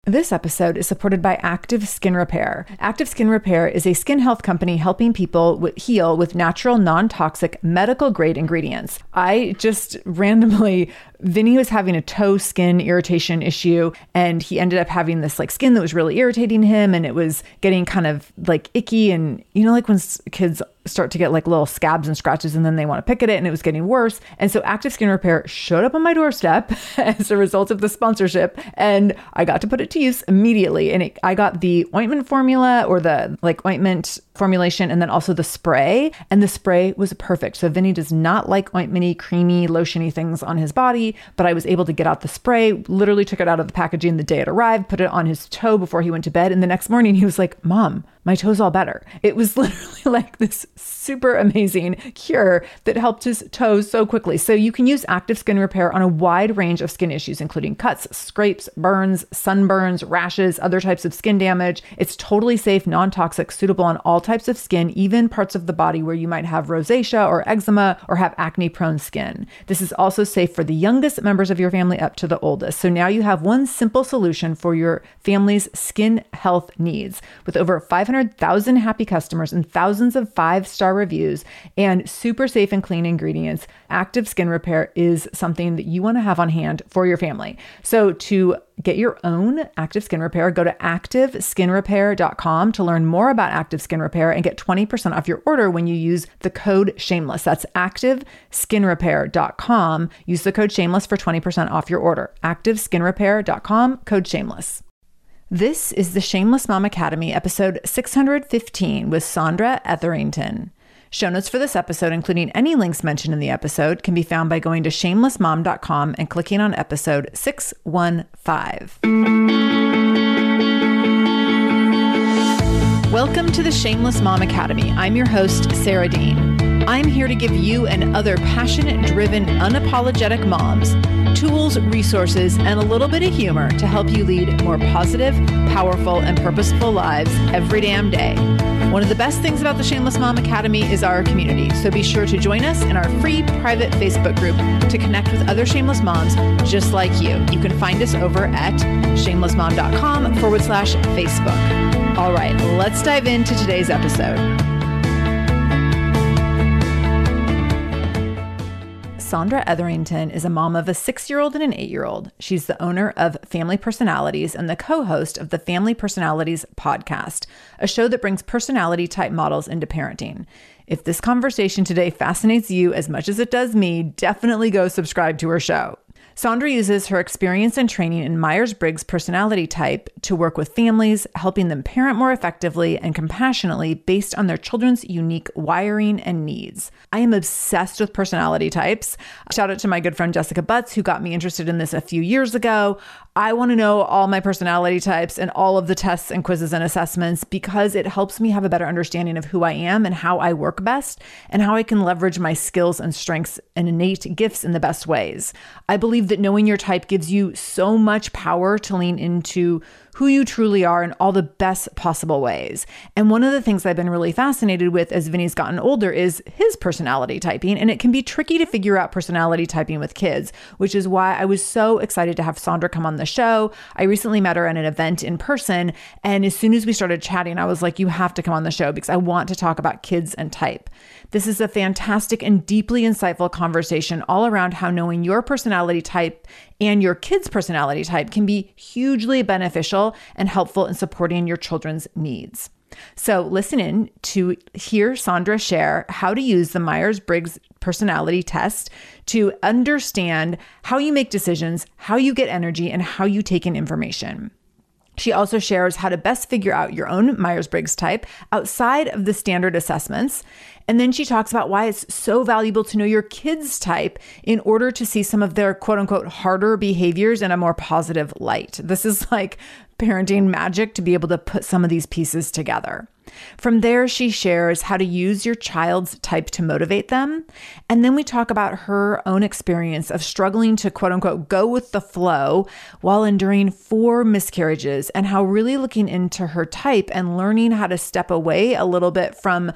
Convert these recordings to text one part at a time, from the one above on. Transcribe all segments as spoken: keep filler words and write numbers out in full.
This episode is supported by Active Skin Repair. Active Skin Repair is a skin health company helping people with, heal with natural, non-toxic, medical-grade ingredients. I just randomly, Vinny was having a toe skin irritation issue, and he ended up having this like skin that was really irritating him, and it was getting kind of like icky, and you know, like when kids start to get like little scabs and scratches and then they want to pick at it, and it was getting worse. And so Active Skin Repair showed up on my doorstep as a result of the sponsorship, and I got to put it to use immediately. And it, I got the ointment formula, or the like ointment formulation, and then also the spray, and the spray was perfect. So Vinny does not like ointmenty, creamy, lotiony things on his body, but I was able to get out the spray, literally took it out of the packaging the day it arrived, put it on his toe before he went to bed. And the next morning he was like, "Mom, my toe's all better." It was literally like this super amazing cure that helped his toes so quickly. So you can use Active Skin Repair on a wide range of skin issues, including cuts, scrapes, burns, sunburns, rashes, other types of skin damage. It's totally safe, non-toxic, suitable on all types of skin, even parts of the body where you might have rosacea or eczema or have acne-prone skin. This is also safe for the youngest members of your family up to the oldest. So now you have one simple solution for your family's skin health needs. With over five hundred thousand happy customers and thousands of five-star reviews and super safe and clean ingredients, Active Skin Repair is something that you want to have on hand for your family. So to get your own Active Skin Repair, go to active skin repair dot com to learn more about Active Skin Repair and get twenty percent off your order when you use the code SHAMELESS. That's active skin repair dot com. Use the code SHAMELESS for twenty percent off your order. active skin repair dot com, code SHAMELESS. This is the Shameless Mom Academy, episode six hundred fifteen with Sondra Etherington. Show notes for this episode, including any links mentioned in the episode, can be found by going to shameless mom dot com and clicking on episode six one five. Welcome to the Shameless Mom Academy. I'm your host, Sarah Dean. I'm here to give you and other passionate, driven, unapologetic moms tools, resources, and a little bit of humor to help you lead more positive, powerful, and purposeful lives every damn day. One of the best things about the Shameless Mom Academy is our community, so be sure to join us in our free private Facebook group to connect with other shameless moms just like you. You can find us over at shameless mom dot com forward slash Facebook. All right, let's dive into today's episode. Sondra Etherington is a mom of a six-year-old and an eight-year-old. She's the owner of Family Personalities and the co-host of the Family Personalities podcast, a show that brings personality type models into parenting. If this conversation today fascinates you as much as it does me, definitely go subscribe to her show. Sondra uses her experience and training in Myers-Briggs personality type to work with families, helping them parent more effectively and compassionately based on their children's unique wiring and needs. I am obsessed with personality types. Shout out to my good friend Jessica Butts, who got me interested in this a few years ago. I want to know all my personality types and all of the tests and quizzes and assessments because it helps me have a better understanding of who I am and how I work best and how I can leverage my skills and strengths and innate gifts in the best ways. I believe that knowing your type gives you so much power to lean into who you truly are in all the best possible ways. And one of the things I've been really fascinated with as Vinny's gotten older is his personality typing. And it can be tricky to figure out personality typing with kids, which is why I was so excited to have Sondra come on the show. I recently met her at an event in person. And as soon as we started chatting, I was like, you have to come on the show because I want to talk about kids and type. This is a fantastic and deeply insightful conversation all around how knowing your personality type and your kid's personality type can be hugely beneficial and helpful in supporting your children's needs. So listen in to hear Sondra share how to use the Myers-Briggs personality test to understand how you make decisions, how you get energy, and how you take in information. She also shares how to best figure out your own Myers-Briggs type outside of the standard assessments. And then she talks about why it's so valuable to know your kids' type in order to see some of their quote unquote harder behaviors in a more positive light. This is like parenting magic to be able to put some of these pieces together. From there, she shares how to use your child's type to motivate them. And then we talk about her own experience of struggling to quote unquote go with the flow while enduring four miscarriages and how really looking into her type and learning how to step away a little bit from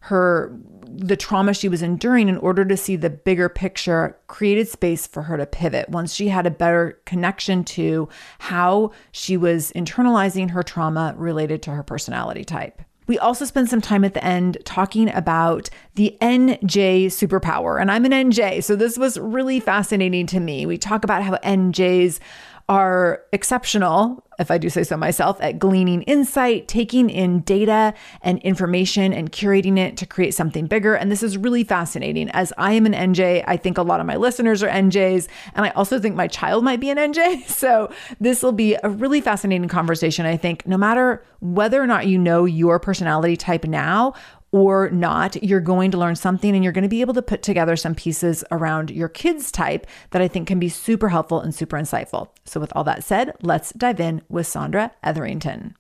her, the trauma she was enduring, in order to see the bigger picture, created space for her to pivot once she had a better connection to how she was internalizing her trauma related to her personality type. We also spend some time at the end talking about the N J superpower, and I'm an N J, so this was really fascinating to me. We talk about how N Js are exceptional, if I do say so myself, at gleaning insight, taking in data and information and curating it to create something bigger. And this is really fascinating. As I am an N J, I think a lot of my listeners are N Js, and I also think my child might be an N J. So this will be a really fascinating conversation. I think no matter whether or not you know your personality type now or not, you're going to learn something, and you're going to be able to put together some pieces around your kid's type that I think can be super helpful and super insightful. So with all that said, let's dive in with Sondra Etherington.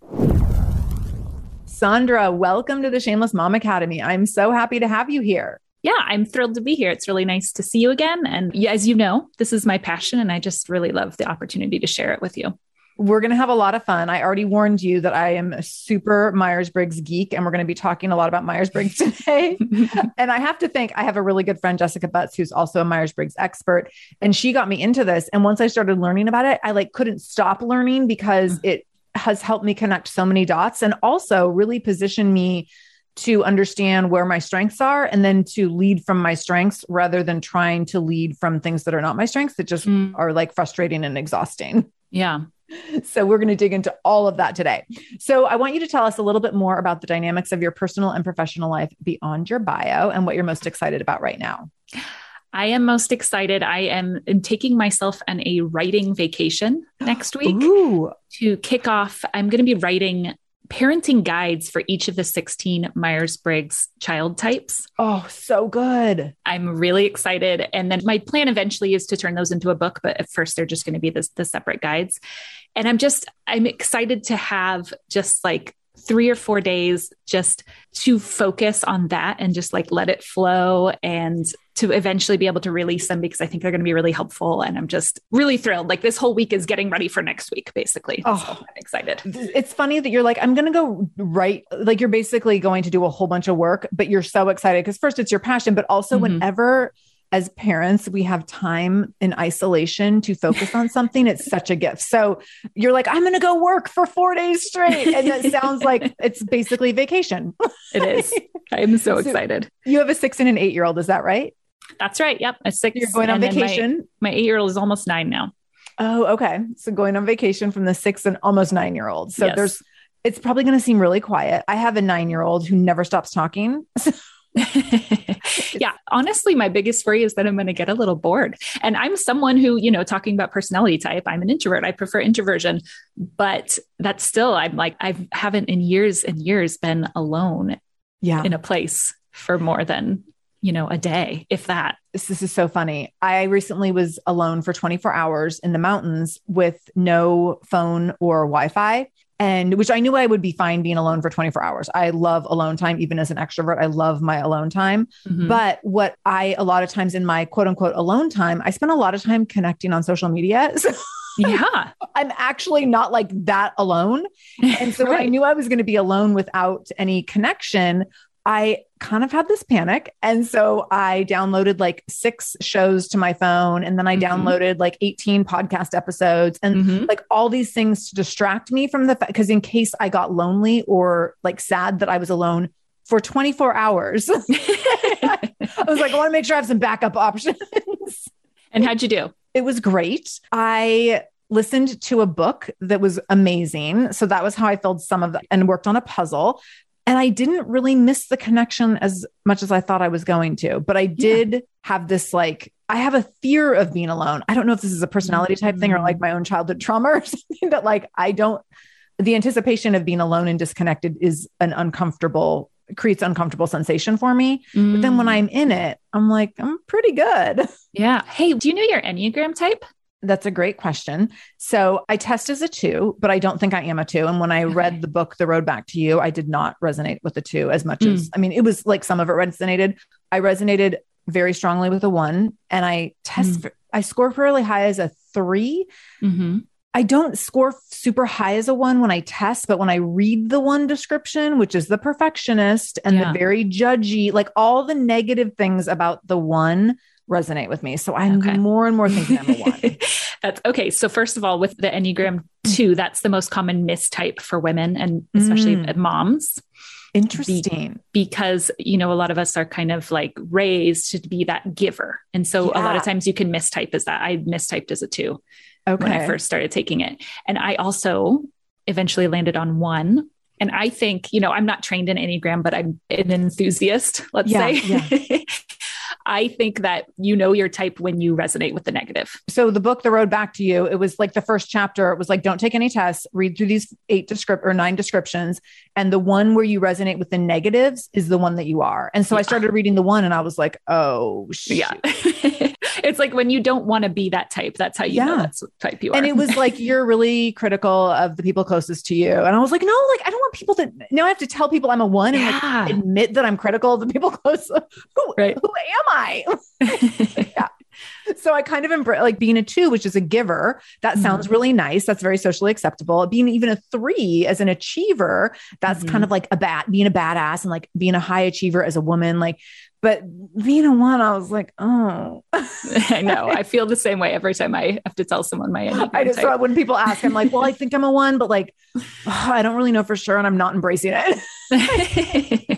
Sondra, welcome to the Shameless Mom Academy. I'm so happy to have you here. Yeah, I'm thrilled to be here. It's really nice to see you again. And as you know, this is my passion, and I just really love the opportunity to share it with you. We're going to have a lot of fun. I already warned you that I am a super Myers-Briggs geek, and we're going to be talking a lot about Myers-Briggs today. And I have to think, I have a really good friend, Jessica Butts, who's also a Myers-Briggs expert, and she got me into this. And once I started learning about it, I like couldn't stop learning because it has helped me connect so many dots, and also really position me to understand where my strengths are, and then to lead from my strengths rather than trying to lead from things that are not my strengths that just mm. are like frustrating and exhausting. Yeah. So we're going to dig into all of that today. So I want you to tell us a little bit more about the dynamics of your personal and professional life beyond your bio, and what you're most excited about right now. I am most excited. I am taking myself on a writing vacation next week Ooh. to kick off. I'm going to be writing parenting guides for each of the sixteen Myers-Briggs child types. Oh, so good. I'm really excited. And then my plan eventually is to turn those into a book, but at first they're just going to be the, the separate guides. And I'm just, I'm excited to have just like three or four days just to focus on that and just like let it flow, and to eventually be able to release them, because I think they're going to be really helpful. And I'm just really thrilled. Like this whole week is getting ready for next week, basically. Oh, so I'm excited. It's funny that you're like, I'm going to go write, like you're basically going to do a whole bunch of work, but you're so excited because first it's your passion, but also mm-hmm. whenever as parents, we have time in isolation to focus on something, it's such a gift. So you're like, I'm going to go work for four days straight. And that sounds like it's basically vacation. It is. I'm so, so excited. You have a six and an eight-year-old. Is that right? That's right. Yep. A six. You're going on vacation. My, my eight-year-old is almost nine now. Oh, okay. So going on vacation from the six and almost nine-year-old. So yes. there's, it's probably going to seem really quiet. I have a nine-year-old who never stops talking. Yeah. Honestly, my biggest worry is that I'm going to get a little bored. And I'm someone who, you know, talking about personality type, I'm an introvert. I prefer introversion, but that's still, I'm like, I haven't in years and years been alone yeah. in a place for more than, you know, a day, if that. This, this is so funny. I recently was alone for twenty-four hours in the mountains with no phone or Wi-Fi. And which I knew I would be fine being alone for twenty-four hours. I love alone time, even as an extrovert. I love my alone time. Mm-hmm. But what I, a lot of times in my quote unquote alone time, I spend a lot of time connecting on social media. So yeah, I'm actually not like that alone. And so right. when I knew I was going to be alone without any connection, I kind of had this panic. And so I downloaded like six shows to my phone. And then I mm-hmm. downloaded like eighteen podcast episodes and mm-hmm. like all these things to distract me from the fact, because in case I got lonely or like sad that I was alone for twenty-four hours, I was like, I want to make sure I have some backup options. And how'd you do? It was great. I listened to a book that was amazing. So that was how I filled some of that, and worked on a puzzle. And I didn't really miss the connection as much as I thought I was going to, but I did yeah. have this, like, I have a fear of being alone. I don't know if this is a personality type mm-hmm. thing or like my own childhood trauma or something, but like, I don't, the anticipation of being alone and disconnected is an uncomfortable, creates uncomfortable sensation for me. Mm. But then when I'm in it, I'm like, I'm pretty good. Yeah. Hey, do you know your Enneagram type? That's a great question. So I test as a two, but I don't think I am a two. And when I okay. read the book, The Road Back to You, I did not resonate with the two as much mm. as, I mean, it was like some of it resonated. I resonated very strongly with a one, and I test, mm. I score fairly high as a three. Mm-hmm. I don't score super high as a one when I test, but when I read the one description, which is the perfectionist and yeah. the very judgy, like all the negative things about the one resonate with me. So I'm okay. more and more thinking I'm a one. That's okay. So first of all, with the Enneagram two, that's the most common mistype for women and especially mm. moms. Interesting. Be- because, you know, a lot of us are kind of like raised to be that giver. And so yeah. a lot of times you can mistype as that. I mistyped as a two okay. when I first started taking it. And I also eventually landed on one. And I think, you know, I'm not trained in Enneagram, but I'm an enthusiast, let's yeah, say. Yeah. I think that you know your type when you resonate with the negative. So the book, The Road Back to You, it was like the first chapter. It was like, don't take any tests, read through these eight descript or nine descriptions. And the one where you resonate with the negatives is the one that you are. And so yeah. I started reading the one and I was like, oh, shoot. Yeah. It's like when you don't want to be that type, that's how you yeah. know that's what type you are. And it was like, you're really critical of the people closest to you. And I was like, no, like, I don't want people to, now I have to tell people I'm a one and yeah. like admit that I'm critical of the people close. Who, right. who am I? yeah. So I kind of embrace like being a two, which is a giver. That sounds mm-hmm. really nice. That's very socially acceptable. Being even a three as an achiever, that's mm-hmm. kind of like a bat, being a badass and like being a high achiever as a woman. Like, but being a one, I was like, oh, I know. I feel the same way every time I have to tell someone my Enneagram I just thought when people ask, I'm like, well, I think I'm a one, but like, oh, I don't really know for sure. And I'm not embracing it.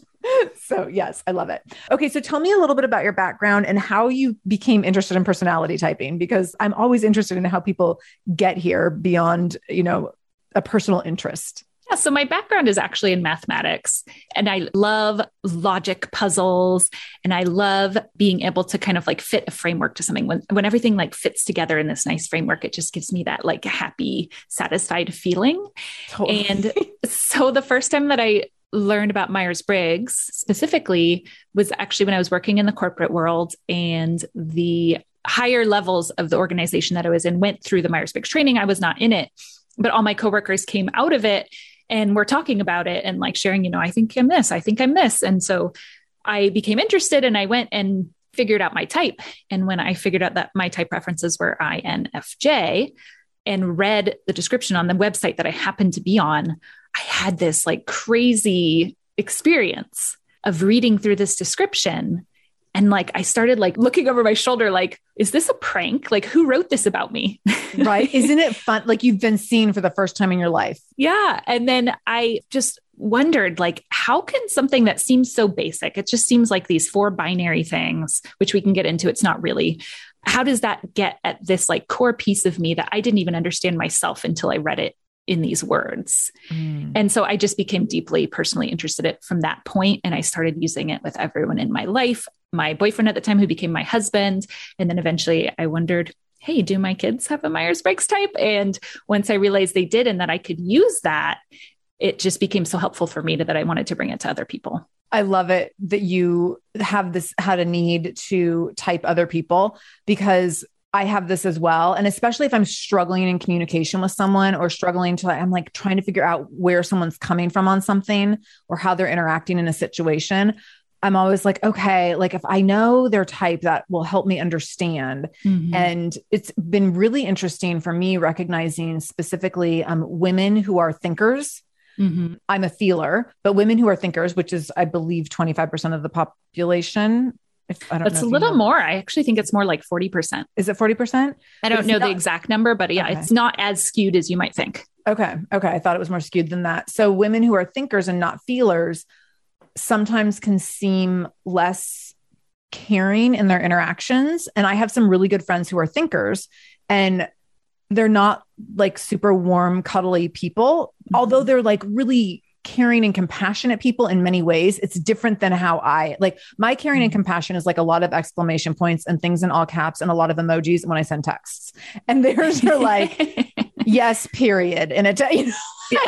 So yes, I love it. Okay. So tell me a little bit about your background and how you became interested in personality typing, because I'm always interested in how people get here beyond, you know, a personal interest. Yeah, so my background is actually in mathematics and I love logic puzzles and I love being able to kind of like fit a framework to something. When, when everything like fits together in this nice framework, it just gives me that like happy, satisfied feeling. Totally. And so the first time that I learned about Myers-Briggs specifically was actually when I was working in the corporate world, and the higher levels of the organization that I was in went through the Myers-Briggs training. I was not in it, but all my coworkers came out of it and were talking about it and like sharing, you know, I think I'm this, I think I'm this. And so I became interested and I went and figured out my type. And when I figured out that my type preferences were I N F J and read the description on the website that I happened to be on, I had this like crazy experience of reading through this description. And like, I started like looking over my shoulder, like, is this a prank? Like, who wrote this about me? Right. Isn't it fun? Like you've been seen for the first time in your life. Yeah. And then I just wondered, like, how can something that seems so basic, it just seems like these four binary things, which we can get into, it's not really, how does that get at this like core piece of me that I didn't even understand myself until I read it in these words. Mm. And so I just became deeply personally interested in it from that point. And I started using it with everyone in my life, my boyfriend at the time, who became my husband. And then eventually I wondered, hey, do my kids have a Myers-Briggs type? And once I realized they did, and that I could use that, it just became so helpful for me that I wanted to bring it to other people. I love it that you have this, had a need to type other people, because I have this as well. And especially if I'm struggling in communication with someone or struggling to, I'm like trying to figure out where someone's coming from on something or how they're interacting in a situation. I'm always like, okay, like if I know their type, that will help me understand. Mm-hmm. And it's been really interesting for me recognizing specifically um, women who are thinkers. Mm-hmm. I'm a feeler, but women who are thinkers, which is, I believe, twenty-five percent of the population. If, I don't it's know a little know. more. I actually think it's more like forty percent. Is it forty percent? I don't know not- the exact number, but yeah, okay. It's not as skewed as you might think. Okay. Okay. I thought it was more skewed than that. So women who are thinkers and not feelers sometimes can seem less caring in their interactions. And I have some really good friends who are thinkers, and they're not like super warm, cuddly people, mm-hmm. although they're like really caring and compassionate people in many ways. It's different than how I like my caring mm-hmm. and compassion is like a lot of exclamation points and things in all caps and a lot of emojis when I send texts. And theirs are like, yes, period. And it, you know,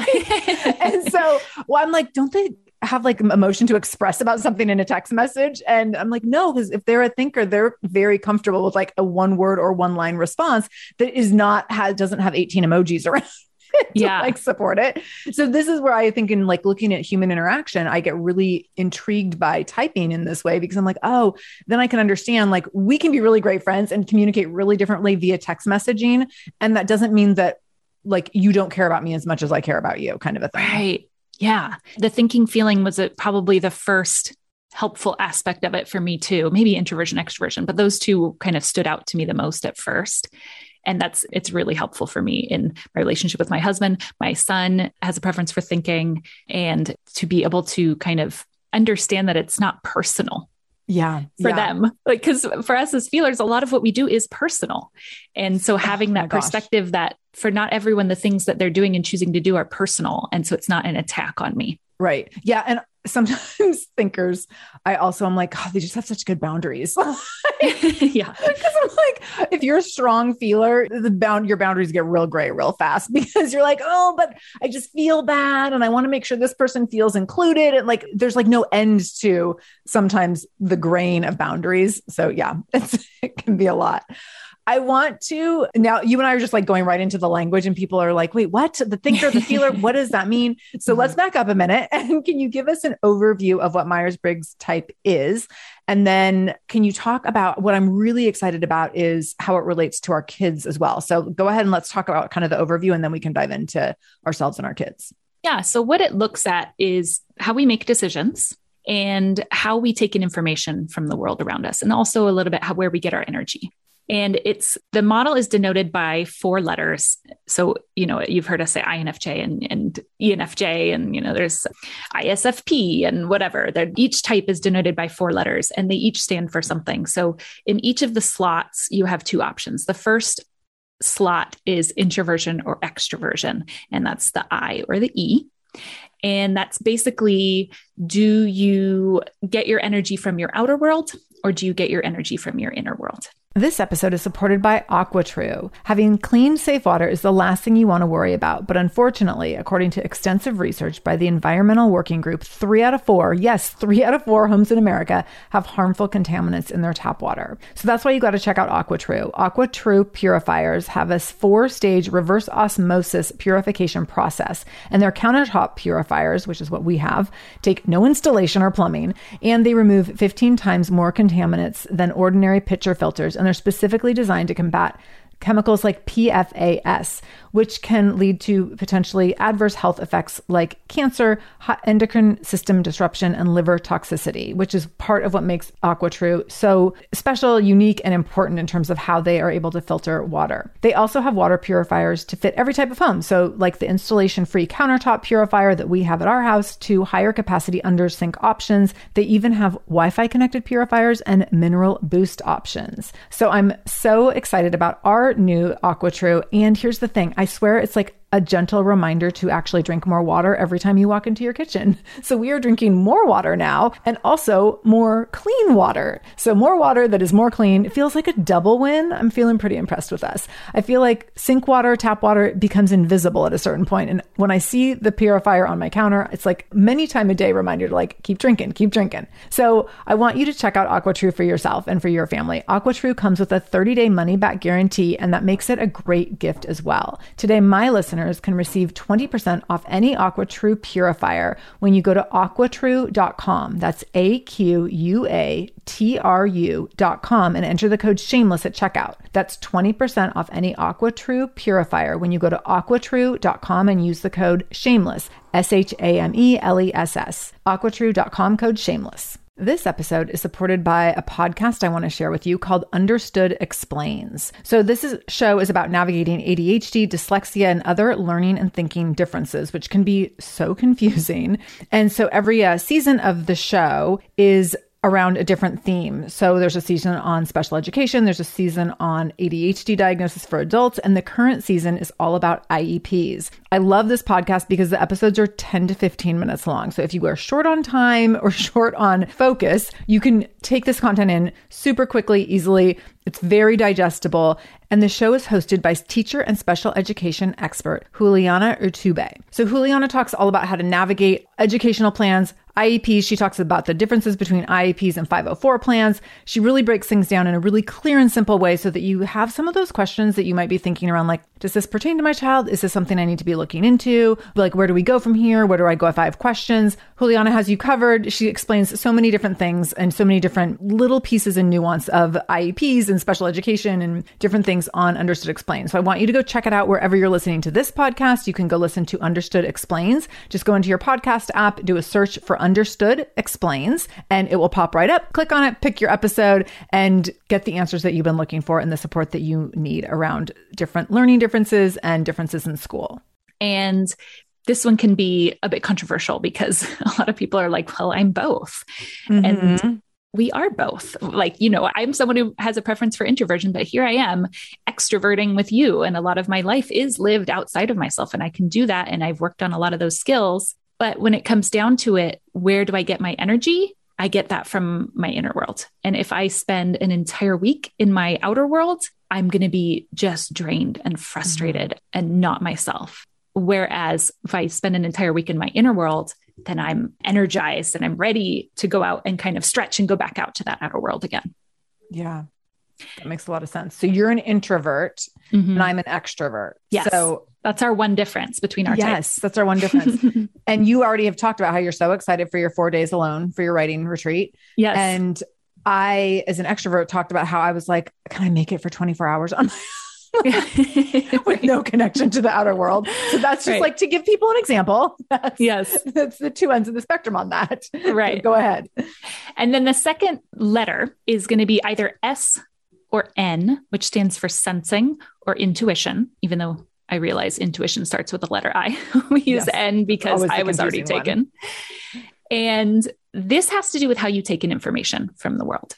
yeah. And so, well, I'm like, don't they have like emotion to express about something in a text message? And I'm like, no, because if they're a thinker, they're very comfortable with like a one word or one line response that is not, has, doesn't have eighteen emojis around. yeah. like support it. So this is where I think in like looking at human interaction, I get really intrigued by typing in this way because I'm like, oh, then I can understand like we can be really great friends and communicate really differently via text messaging. And that doesn't mean that like you don't care about me as much as I care about you, kind of a thing. Right. Yeah. The thinking feeling was a, probably the first helpful aspect of it for me too. Maybe introversion, extroversion, but those two kind of stood out to me the most at first. And that's, it's really helpful for me in my relationship with my husband. My son has a preference for thinking, and to be able to kind of understand that it's not personal. Yeah. For yeah. them, like, because for us as feelers, a lot of what we do is personal. And so having oh that gosh. perspective that for not everyone, the things that they're doing and choosing to do are personal. And so it's not an attack on me. Right. Yeah. And sometimes thinkers, I also am like, oh, they just have such good boundaries. Yeah. Because I'm like, if you're a strong feeler, the bound your boundaries get real gray real fast because you're like, oh, but I just feel bad and I want to make sure this person feels included. And like, there's like no end to sometimes the grain of boundaries. So yeah, it's, it can be a lot. I want to, now you and I are just like going right into the language and people are like, wait, what? The thinker, the feeler, what does that mean? So let's back up a minute. And can you give us an overview of what Myers-Briggs type is? And then can you talk about what I'm really excited about is how it relates to our kids as well. So go ahead and let's talk about kind of the overview and then we can dive into ourselves and our kids. Yeah. So what it looks at is how we make decisions and how we take in information from the world around us. And also a little bit how, where we get our energy. And it's, the model is denoted by four letters. So, you know, you've heard us say I N F J and, and E N F J, and, you know, there's I S F P and whatever. They're, each type is denoted by four letters and they each stand for something. So in each of the slots, you have two options. The first slot is introversion or extroversion, and that's the I or the E. And that's basically, do you get your energy from your outer world or do you get your energy from your inner world? This episode is supported by AquaTrue. Having clean, safe water is the last thing you want to worry about. But unfortunately, according to extensive research by the Environmental Working Group, three out of four, yes, three out of four homes in America have harmful contaminants in their tap water. So that's why you got to check out AquaTrue. AquaTrue purifiers have a four-stage reverse osmosis purification process. And their countertop purifiers, which is what we have, take no installation or plumbing, and they remove fifteen times more contaminants than ordinary pitcher filters. And they're specifically designed to combat chemicals like P F A S, which can lead to potentially adverse health effects like cancer, endocrine system disruption, and liver toxicity, which is part of what makes AquaTrue so special, unique, and important in terms of how they are able to filter water. They also have water purifiers to fit every type of home. So like the installation-free countertop purifier that we have at our house to higher capacity under sink options. They even have Wi-Fi connected purifiers and mineral boost options. So I'm so excited about our new AquaTrue. And here's the thing. I swear it's like a gentle reminder to actually drink more water every time you walk into your kitchen. So we are drinking more water now and also more clean water. So more water that is more clean. It feels like a double win. I'm feeling pretty impressed with us. I feel like sink water, tap water becomes invisible at a certain point. And when I see the purifier on my counter, it's like many time a day reminder to like, keep drinking, keep drinking. So I want you to check out AquaTrue for yourself and for your family. AquaTrue comes with a thirty day money back guarantee, and that makes it a great gift as well. Today, my listeners can receive twenty percent off any AquaTrue purifier when you go to aqua true dot com. That's A Q U A T R U dot com and enter the code shameless at checkout. That's twenty percent off any AquaTrue purifier when you go to aqua true dot com and use the code shameless, S H A M E L E S S. aqua true dot com code shameless. This episode is supported by a podcast I want to share with you called Understood Explains. So this is, show is about navigating A D H D, dyslexia, and other learning and thinking differences, which can be so confusing. And so every uh, season of the show is around a different theme. So there's a season on special education, there's a season on A D H D diagnosis for adults, and the current season is all about I E Ps. I love this podcast because the episodes are ten to fifteen minutes long. So if you are short on time or short on focus, you can take this content in super quickly, easily. It's very digestible. And the show is hosted by teacher and special education expert Juliana Urtubey. So Juliana talks all about how to navigate educational plans, I E Ps. She talks about the differences between I E Ps and five oh four plans. She really breaks things down in a really clear and simple way so that you have some of those questions that you might be thinking around, like, does this pertain to my child? Is this something I need to be looking into? Like, where do we go from here? Where do I go if I have questions? Juliana has you covered. She explains so many different things and so many different little pieces and nuance of I E Ps and special education and different things on Understood Explains. So I want you to go check it out wherever you're listening to this podcast. You can go listen to Understood Explains. Just go into your podcast app, do a search for Understood Explains, and it will pop right up. Click on it, pick your episode, and get the answers that you've been looking for and the support that you need around different learning differences and differences in school. And this one can be a bit controversial because a lot of people are like, well, I'm both. Mm-hmm. And we are both. Like, you know, I'm someone who has a preference for introversion, but here I am extroverting with you. And a lot of my life is lived outside of myself, and I can do that. And I've worked on a lot of those skills. But when it comes down to it, where do I get my energy? I get that from my inner world. And if I spend an entire week in my outer world, I'm going to be just drained and frustrated mm-hmm. and not myself. Whereas if I spend an entire week in my inner world, then I'm energized and I'm ready to go out and kind of stretch and go back out to that outer world again. Yeah, that makes a lot of sense. So you're an introvert mm-hmm. and I'm an extrovert. Yes. So that's our one difference between our yes, types. Yes, that's our one difference. And you already have talked about how you're so excited for your four days alone for your writing retreat. Yes. And I, as an extrovert, talked about how I was like, can I make it for twenty-four hours on my with right. no connection to the outer world. So that's just right. like to give people an example. That's, yes. That's the two ends of the spectrum on that. Right. So go ahead. And then the second letter is going to be either S or N, which stands for sensing or intuition, even though I realize intuition starts with the letter I. We use yes. N because I was already taken. One. And this has to do with how you take in information from the world.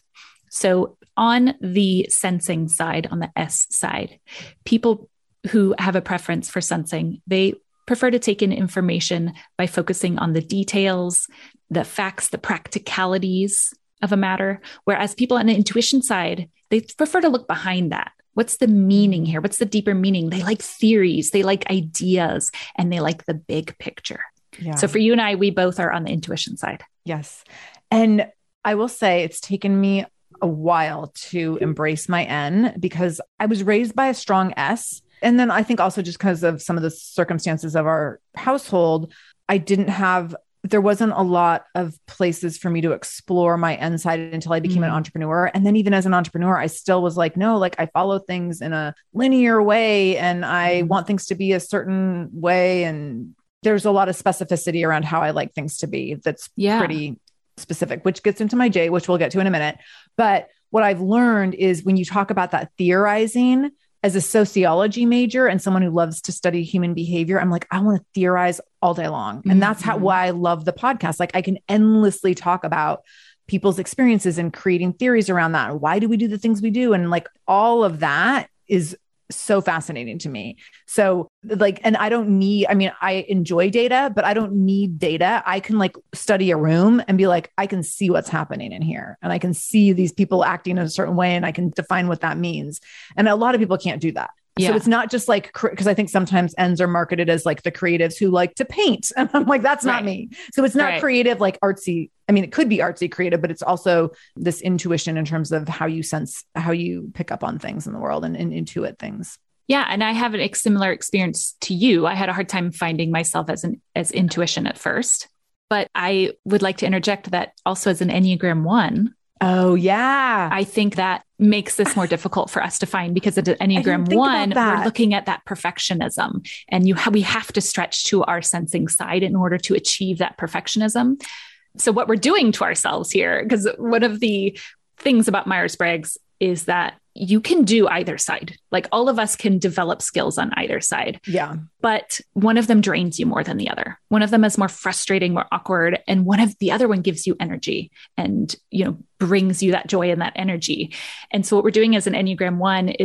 So on the sensing side, on the S side, people who have a preference for sensing, they prefer to take in information by focusing on the details, the facts, the practicalities of a matter. Whereas people on the intuition side, they prefer to look behind that. What's the meaning here? What's the deeper meaning? They like theories, they like ideas, and they like the big picture. Yeah. So for you and I, we both are on the intuition side. Yes. And I will say it's taken me a while to embrace my N because I was raised by a strong S. And then I think also just because of some of the circumstances of our household, I didn't have, there wasn't a lot of places for me to explore my N side until I became mm. an entrepreneur. And then even as an entrepreneur, I still was like, no, like I follow things in a linear way and I mm. want things to be a certain way. And there's a lot of specificity around how I like things to be. That's yeah. pretty specific, which gets into my J, which we'll get to in a minute. But what I've learned is when you talk about that theorizing as a sociology major and someone who loves to study human behavior, I'm like, I want to theorize all day long. Mm-hmm. And that's how, why I love the podcast. Like I can endlessly talk about people's experiences and creating theories around that. Why do we do the things we do? And like all of that is so fascinating to me. So like, and I don't need, I mean, I enjoy data, but I don't need data. I can like study a room and be like, I can see what's happening in here. And I can see these people acting in a certain way and I can define what that means. And a lot of people can't do that. Yeah. So it's not just like, because I think sometimes N's are marketed as like the creatives who like to paint. And I'm like, that's right. not me. So it's not right. creative, like artsy. I mean, it could be artsy creative, but it's also this intuition in terms of how you sense, how you pick up on things in the world and, and intuit things. Yeah. And I have a similar experience to you. I had a hard time finding myself as an, as intuition at first, but I would like to interject that also as an Enneagram one. Oh yeah. I think that makes this more difficult for us to find because at Enneagram one, we're looking at that perfectionism and you ha- we have to stretch to our sensing side in order to achieve that perfectionism. So what we're doing to ourselves here, because one of the things about Myers-Briggs is that you can do either side. Like all of us can develop skills on either side. Yeah. But one of them drains you more than the other. One of them is more frustrating, more awkward. And one of the other one gives you energy and, you know, brings you that joy and that energy. And so what we're doing as an Enneagram one is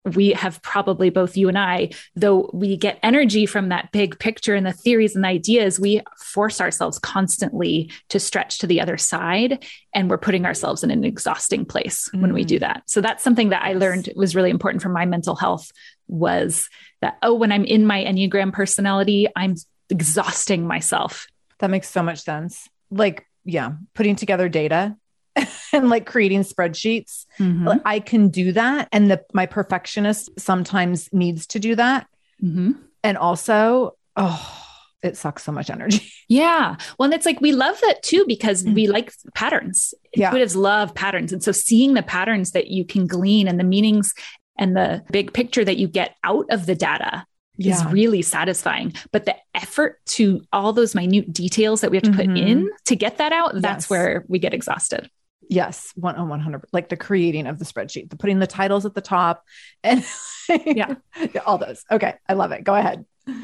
we have probably both you and I, though we get energy from that big picture and the theories and the ideas, we force ourselves constantly to stretch to the other side. And we're putting ourselves in an exhausting place mm. when we do that. So that's something that I learned was really important for my mental health was that, oh, when I'm in my Enneagram personality, I'm exhausting myself. That makes so much sense. Like, yeah, putting together data and like creating spreadsheets. Mm-hmm. I can do that. And the, my perfectionist sometimes needs to do that. Mm-hmm. And also, oh, it sucks so much energy. Yeah. Well, and it's like, we love that too, because mm-hmm. we like patterns. Yeah. Intuitives love patterns. And so seeing the patterns that you can glean and the meanings and the big picture that you get out of the data yeah. is really satisfying. But the effort to all those minute details that we have to mm-hmm. put in to get that out, that's yes. where we get exhausted. Yes. One on one hundred, like the creating of the spreadsheet, the putting the titles at the top and yeah, all those. Okay. I love it. Go ahead.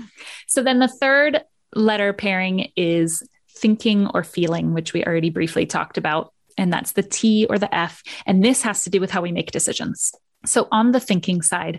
So then the third letter pairing is thinking or feeling, which we already briefly talked about. And that's the T or the F. And this has to do with how we make decisions. So on the thinking side,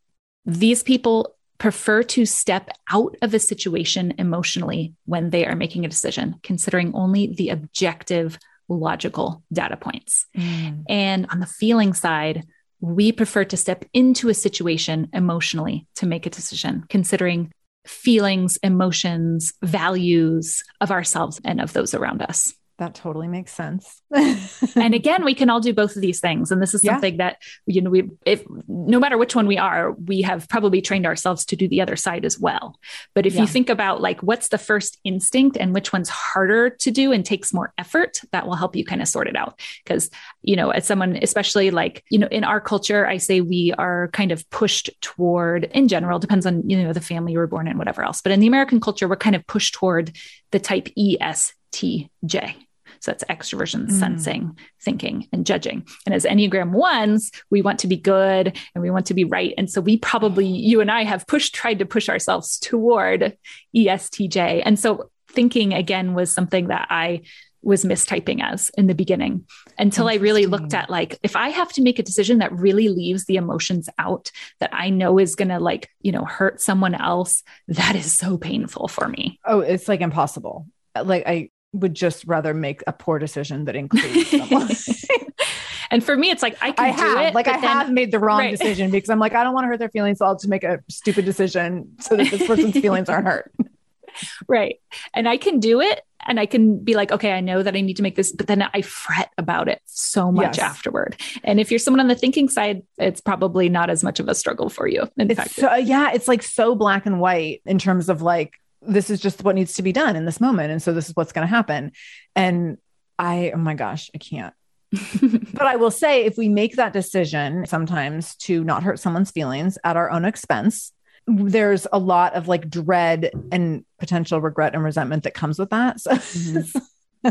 these people prefer to step out of a situation emotionally when they are making a decision, considering only the objective logical data points. Mm. And on the feeling side, we prefer to step into a situation emotionally to make a decision, considering feelings, emotions, values of ourselves and of those around us. That totally makes sense. And again, we can all do both of these things. And this is something yeah. that, you know, we, if no matter which one we are, we have probably trained ourselves to do the other side as well. But if yeah. you think about like, what's the first instinct and which one's harder to do and takes more effort, that will help you kind of sort it out. Because, you know, as someone, especially like, you know, in our culture, I say we are kind of pushed toward, in general, depends on, you know, the family you were born in, whatever else. But in the American culture, we're kind of pushed toward the type E S T J. So that's extroversion, mm. sensing, thinking, and judging. And as Enneagram ones, we want to be good and we want to be right. And so we probably, you and I have pushed, tried to push ourselves toward E S T J. And so thinking again was something that I was mistyping as in the beginning until I really looked at like, if I have to make a decision that really leaves the emotions out that I know is going to like, you know, hurt someone else, that is so painful for me. Oh, it's like impossible. Like I, would just rather make a poor decision that includes someone. And for me, it's like, I can I do have, it. Like I then, have made the wrong right. decision because I'm like, I don't want to hurt their feelings. So I'll just make a stupid decision so that this person's feelings aren't hurt. Right. And I can do it. And I can be like, okay, I know that I need to make this, but then I fret about it so much yes. afterward. And if you're someone on the thinking side, it's probably not as much of a struggle for you. In it's fact, so, yeah, it's like so black and white in terms of like, this is just what needs to be done in this moment. And so this is what's going to happen. And I, oh my gosh, I can't. But I will say, if we make that decision sometimes to not hurt someone's feelings at our own expense, there's a lot of like dread and potential regret and resentment that comes with that. So mm-hmm.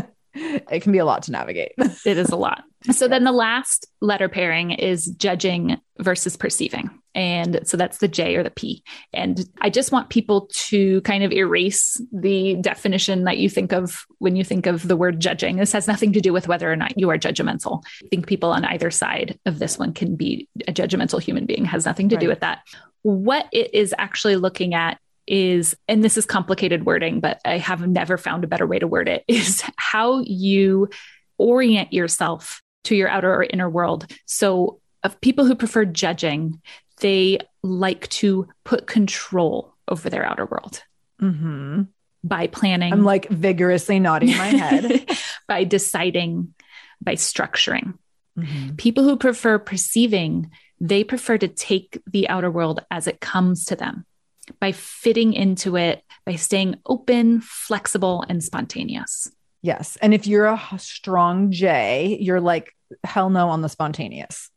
It can be a lot to navigate. It is a lot. So then the last letter pairing is judging versus perceiving. And so that's the J or the P. And I just want people to kind of erase the definition that you think of when you think of the word judging. This has nothing to do with whether or not you are judgmental. I think people on either side of this one can be a judgmental human being. It has nothing to right. do with that. What it is actually looking at is, and this is complicated wording, but I have never found a better way to word it, is how you orient yourself to your outer or inner world. So of people who prefer judging, they like to put control over their outer world mm-hmm. by planning. I'm like vigorously nodding my head. By deciding, by structuring. Mm-hmm. People who prefer perceiving, they prefer to take the outer world as it comes to them, by fitting into it, by staying open, flexible, and spontaneous. Yes. And if you're a strong J, you're like, hell no on the spontaneous.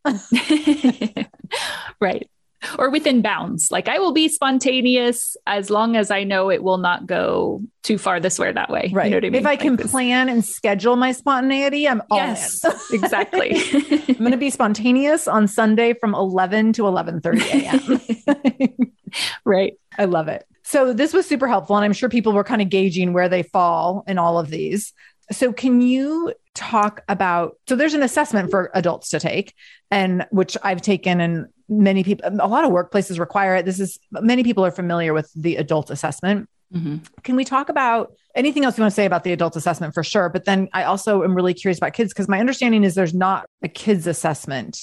Right. Or within bounds. Like I will be spontaneous as long as I know it will not go too far this way or that way. Right. You know what I mean? If I can like plan and schedule my spontaneity, I'm all yes, in. Exactly. I'm going to be spontaneous on Sunday from eleven to eleven thirty a.m. Right. I love it. So this was super helpful. And I'm sure people were kind of gauging where they fall in all of these. So can you talk about, so there's an assessment for adults to take, and which I've taken, and many people, a lot of workplaces require it. This is, many people are familiar with the adult assessment. Mm-hmm. Can we talk about anything else you want to say about the adult assessment for sure? But then I also am really curious about kids, because my understanding is there's not a kids assessment.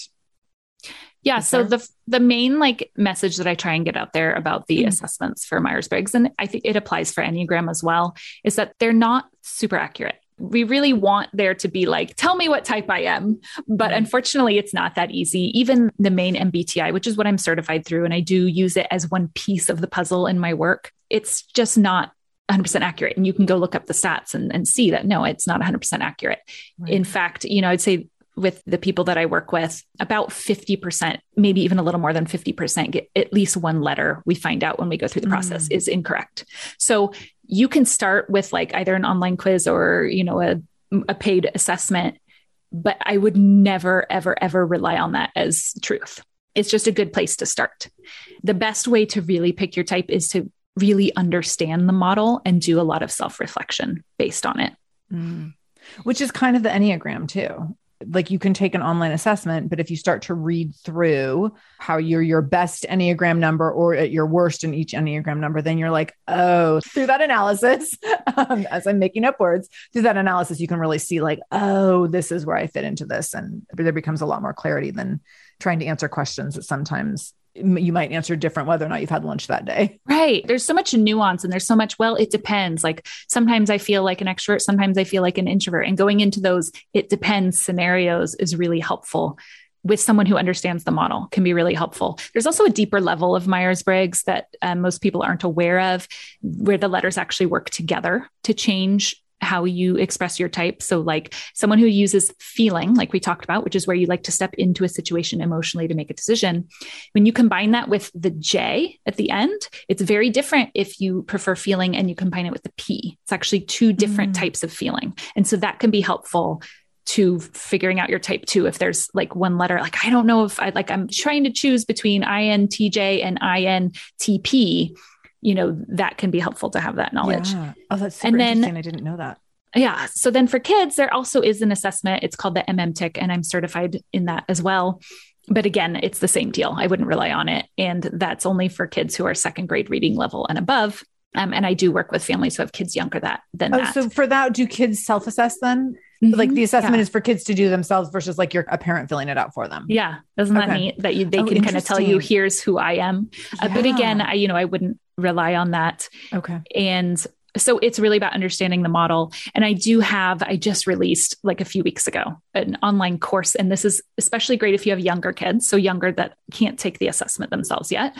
Yeah. So the the main like message that I try and get out there about the mm-hmm. assessments for Myers-Briggs, and I think it applies for Enneagram as well, is that they're not super accurate. We really want there to be like, tell me what type I am. But mm-hmm. unfortunately, it's not that easy. Even the main M B T I, which is what I'm certified through, and I do use it as one piece of the puzzle in my work, it's just not one hundred percent accurate. And you can go look up the stats and, and see that, no, it's not one hundred percent accurate. Right. In fact, you know, I'd say with the people that I work with, about fifty percent, maybe even a little more than fifty percent, get at least one letter we find out when we go through the process mm. is incorrect. So you can start with like either an online quiz or, you know, a, a paid assessment, but I would never, ever, ever rely on that as truth. It's just a good place to start. The best way to really pick your type is to really understand the model and do a lot of self-reflection based on it. Mm. Which is kind of the Enneagram too. Like you can take an online assessment, but if you start to read through how you're your best Enneagram number or at your worst in each Enneagram number, then you're like, oh, through that analysis, um, as I'm making up words, through that analysis, you can really see like, oh, this is where I fit into this. And there becomes a lot more clarity than trying to answer questions that sometimes you might answer different whether or not you've had lunch that day. Right. There's so much nuance and there's so much, well, it depends. Like sometimes I feel like an extrovert, sometimes I feel like an introvert, and going into those, it depends scenarios is really helpful. With someone who understands the model can be really helpful. There's also a deeper level of Myers-Briggs that um, most people aren't aware of, where the letters actually work together to change how you express your type. So like someone who uses feeling, like we talked about, which is where you like to step into a situation emotionally to make a decision. When you combine that with the J at the end, it's very different if you prefer feeling and you combine it with the P. It's actually two different mm. types of feeling. And so that can be helpful to figuring out your type too. If there's like one letter, like, I don't know if I like, I'm trying to choose between I N T J and I N T P, you know, that can be helpful to have that knowledge. Yeah. Oh, that's super and then, interesting. I didn't know that. Yeah. So then for kids, there also is an assessment. It's called the M M T I C, and I'm certified in that as well. But again, it's the same deal. I wouldn't rely on it. And that's only for kids who are second grade reading level and above. Um, and I do work with families who have kids younger that, than oh, that. So for that, do kids self-assess then? Mm-hmm. Like the assessment yeah. is for kids to do themselves versus like you're a parent filling it out for them. Yeah. Doesn't that okay. mean that you, they oh, can kind of tell you, here's who I am. Yeah. Uh, but again, I, you know, I wouldn't rely on that. Okay. And so it's really about understanding the model. And I do have, I just released like a few weeks ago, an online course. And this is especially great if you have younger kids, so younger that can't take the assessment themselves yet,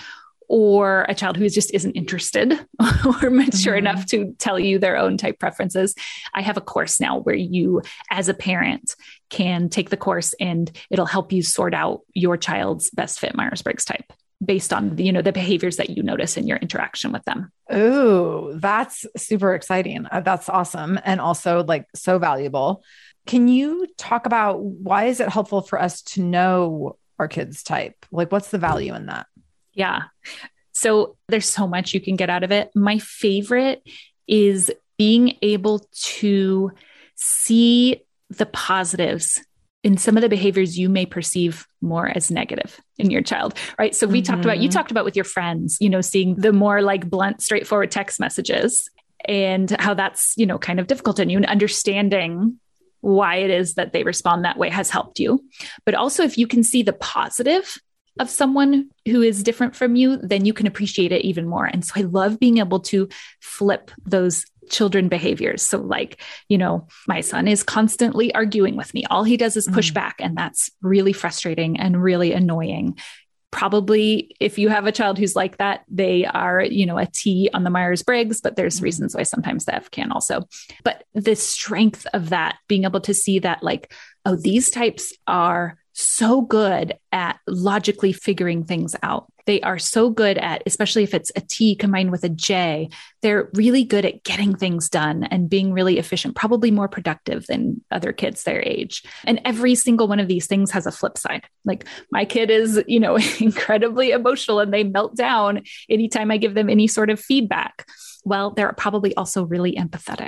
or a child who just isn't interested or mature mm-hmm. enough to tell you their own type preferences. I have a course now where you, as a parent, can take the course and it'll help you sort out your child's best fit Myers-Briggs type based on, you know, the behaviors that you notice in your interaction with them. Oh, that's super exciting. Uh, that's awesome. And also like so valuable. Can you talk about why is it helpful for us to know our kids' type? Like what's the value in that? Yeah. So there's so much you can get out of it. My favorite is being able to see the positives in some of the behaviors you may perceive more as negative in your child, right? So we mm-hmm. talked about, you talked about with your friends, you know, seeing the more like blunt, straightforward text messages and how that's, you know, kind of difficult in you, and understanding why it is that they respond that way has helped you. But also if you can see the positive of someone who is different from you, then you can appreciate it even more. And so I love being able to flip those children behaviors. So like, you know, my son is constantly arguing with me. All he does is push mm. back. And that's really frustrating and really annoying. Probably if you have a child who's like that, they are, you know, a T on the Myers-Briggs, but there's mm. reasons why sometimes the F can also. But the strength of that, being able to see that like, oh, these types are so good at logically figuring things out. They are so good at, especially if it's a T combined with a J, they're really good at getting things done and being really efficient, probably more productive than other kids their age. And every single one of these things has a flip side. Like my kid is, you know, incredibly emotional and they melt down anytime I give them any sort of feedback. Well, they're probably also really empathetic.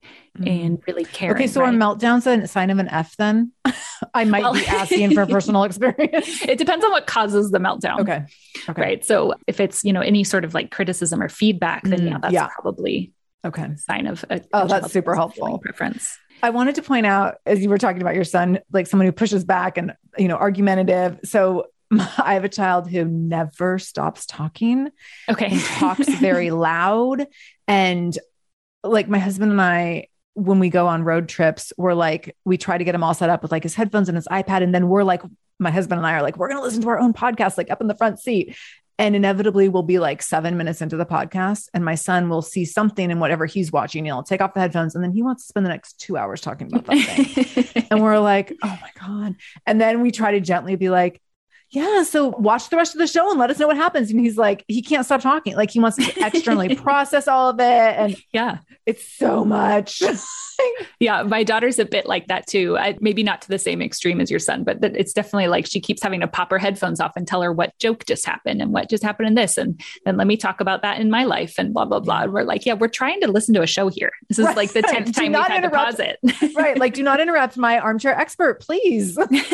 and really caring. Okay. So right? are meltdowns a sign of an F then? I might well, be asking for personal experience. It depends on what causes the meltdown. Okay. Okay. Right. So if it's, you know, any sort of like criticism or feedback, then mm, yeah, that's yeah. probably okay. a sign of a, oh, a that's super helpful preference. I wanted to point out, as you were talking about your son, like someone who pushes back and, you know, argumentative. So I have a child who never stops talking. Okay. And talks very loud. And like my husband and I, when we go on road trips, we're like, we try to get him all set up with like his headphones and his iPad. And then we're like, my husband and I are like, we're going to listen to our own podcast, like up in the front seat. And inevitably we'll be like seven minutes into the podcast and my son will see something in whatever he's watching, you know, take off the headphones. And then he wants to spend the next two hours talking about that thing. And we're like, oh my God. And then we try to gently be like, yeah, so watch the rest of the show and let us know what happens. And he's like, he can't stop talking. Like he wants to externally process all of it. And yeah, it's so much. Yeah. My daughter's a bit like that too. I, maybe not to the same extreme as your son, but th- it's definitely like, she keeps having to pop her headphones off and tell her what joke just happened and what just happened in this. And then let me talk about that in my life and blah, blah, blah. And we're like, yeah, we're trying to listen to a show here. This is right. like the tenth time we've had to pause it. Right. Like, do not interrupt my armchair expert, please.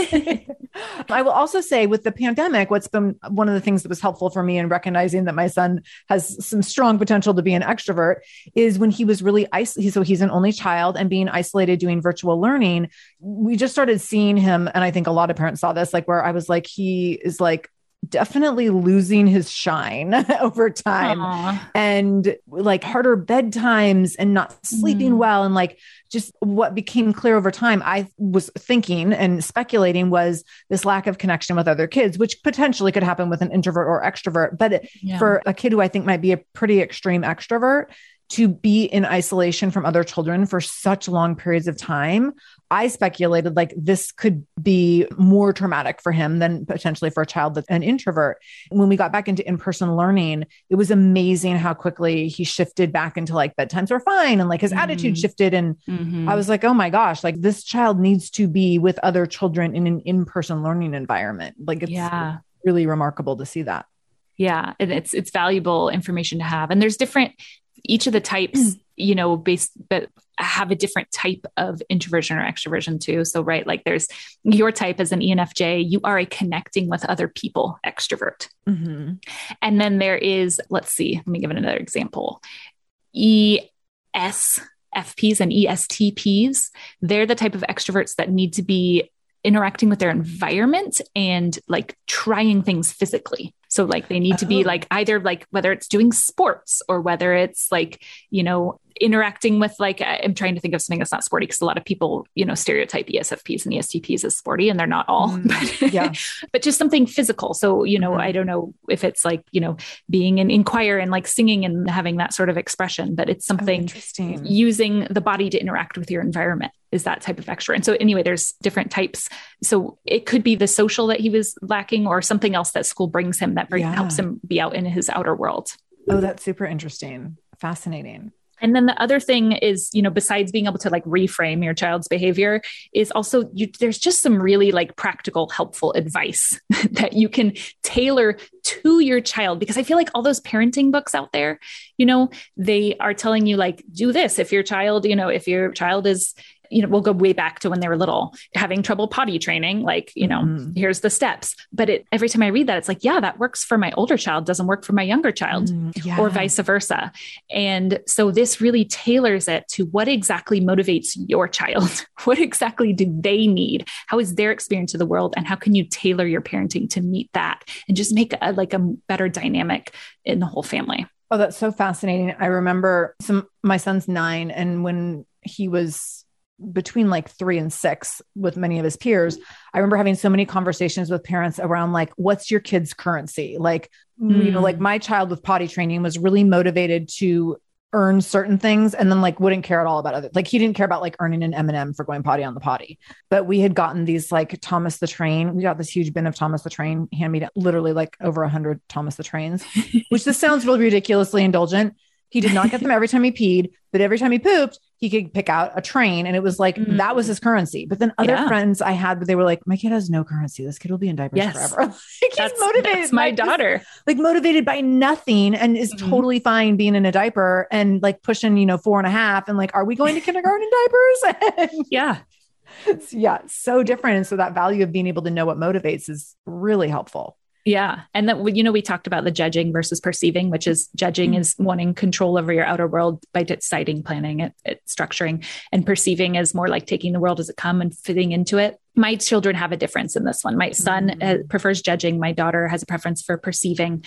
I will also say with the pandemic, what's been one of the things that was helpful for me in recognizing that my son has some strong potential to be an extrovert is when he was really isolated. So he's an only child and being isolated doing virtual learning, we just started seeing him. And I think a lot of parents saw this, like where I was like, he is like definitely losing his shine over time. Aww. And like harder bedtimes and not sleeping mm. well. And like just what became clear over time, I was thinking and speculating was this lack of connection with other kids, which potentially could happen with an introvert or extrovert. But yeah. for a kid who I think might be a pretty extreme extrovert, to be in isolation from other children for such long periods of time, I speculated like this could be more traumatic for him than potentially for a child that's an introvert. When we got back into in-person learning, it was amazing how quickly he shifted back into like bedtimes were fine. And like his mm-hmm. attitude shifted. And mm-hmm. I was like, oh my gosh, like this child needs to be with other children in an in-person learning environment. Like it's yeah. really remarkable to see that. Yeah. And it's, it's valuable information to have. And there's different, each of the types, you know, based, but have a different type of introversion or extroversion too. So, right. Like there's your type as an E N F J, you are a connecting with other people extrovert. Mm-hmm. And then there is, let's see, let me give it another example. E S F Ps and E S T Ps. They're the type of extroverts that need to be interacting with their environment and like trying things physically. So like they need oh. to be like either like whether it's doing sports or whether it's like, you know, interacting with like, I'm trying to think of something that's not sporty because a lot of people, you know, stereotype E S F Ps and E S T Ps as sporty and they're not all, mm, but, yeah. but just something physical. So, you know, mm-hmm. I don't know if it's like, you know, being in, in choir and like singing and having that sort of expression, but it's something oh, using the body to interact with your environment is that type of extrovert. And so anyway, there's different types. So it could be the social that he was lacking or something else that school brings him that yeah. helps him be out in his outer world. Oh, that's super interesting. Fascinating. And then the other thing is, you know, besides being able to like reframe your child's behavior is also you, there's just some really like practical, helpful advice that you can tailor to your child. Because I feel like all those parenting books out there, you know, they are telling you like, do this if your child, you know, if your child is, you know, we'll go way back to when they were little, having trouble potty training, like, you know, mm-hmm. here's the steps. But it, every time I read that, it's like, yeah, that works for my older child, doesn't work for my younger child mm, yeah. or vice versa. And so this really tailors it to what exactly motivates your child. What exactly do they need? How is their experience of the world? And how can you tailor your parenting to meet that and just make a, like a better dynamic in the whole family? Oh, that's so fascinating. I remember some, my son's nine. And when he was between like three and six with many of his peers, I remember having so many conversations with parents around like, what's your kid's currency? Like, mm. you know, like my child with potty training was really motivated to earn certain things and then like wouldn't care at all about other, like he didn't care about like earning an M and M for going potty on the potty. But we had gotten these like Thomas the Train. We got this huge bin of Thomas the Train hand me down, literally like over a hundred Thomas the Trains, which this sounds really ridiculously indulgent. He did not get them every time he peed, but every time he pooped, he could pick out a train. And it was like, mm. that was his currency. But then other yeah. friends I had, they were like, my kid has no currency. This kid will be in diapers yes. forever. Like, he's that's, motivated. That's my daughter. This, like motivated by nothing and is mm-hmm. totally fine being in a diaper and like pushing, you know, four and a half. And like, are we going to kindergarten diapers? And yeah. It's, yeah. So different. And so that value of being able to know what motivates is really helpful. Yeah. And that, you know, we talked about the judging versus perceiving, which is judging mm-hmm. is wanting control over your outer world by deciding, planning it, it, structuring, and perceiving is more like taking the world as it comes and fitting into it. My children have a difference in this one. My son mm-hmm. uh, prefers judging. My daughter has a preference for perceiving.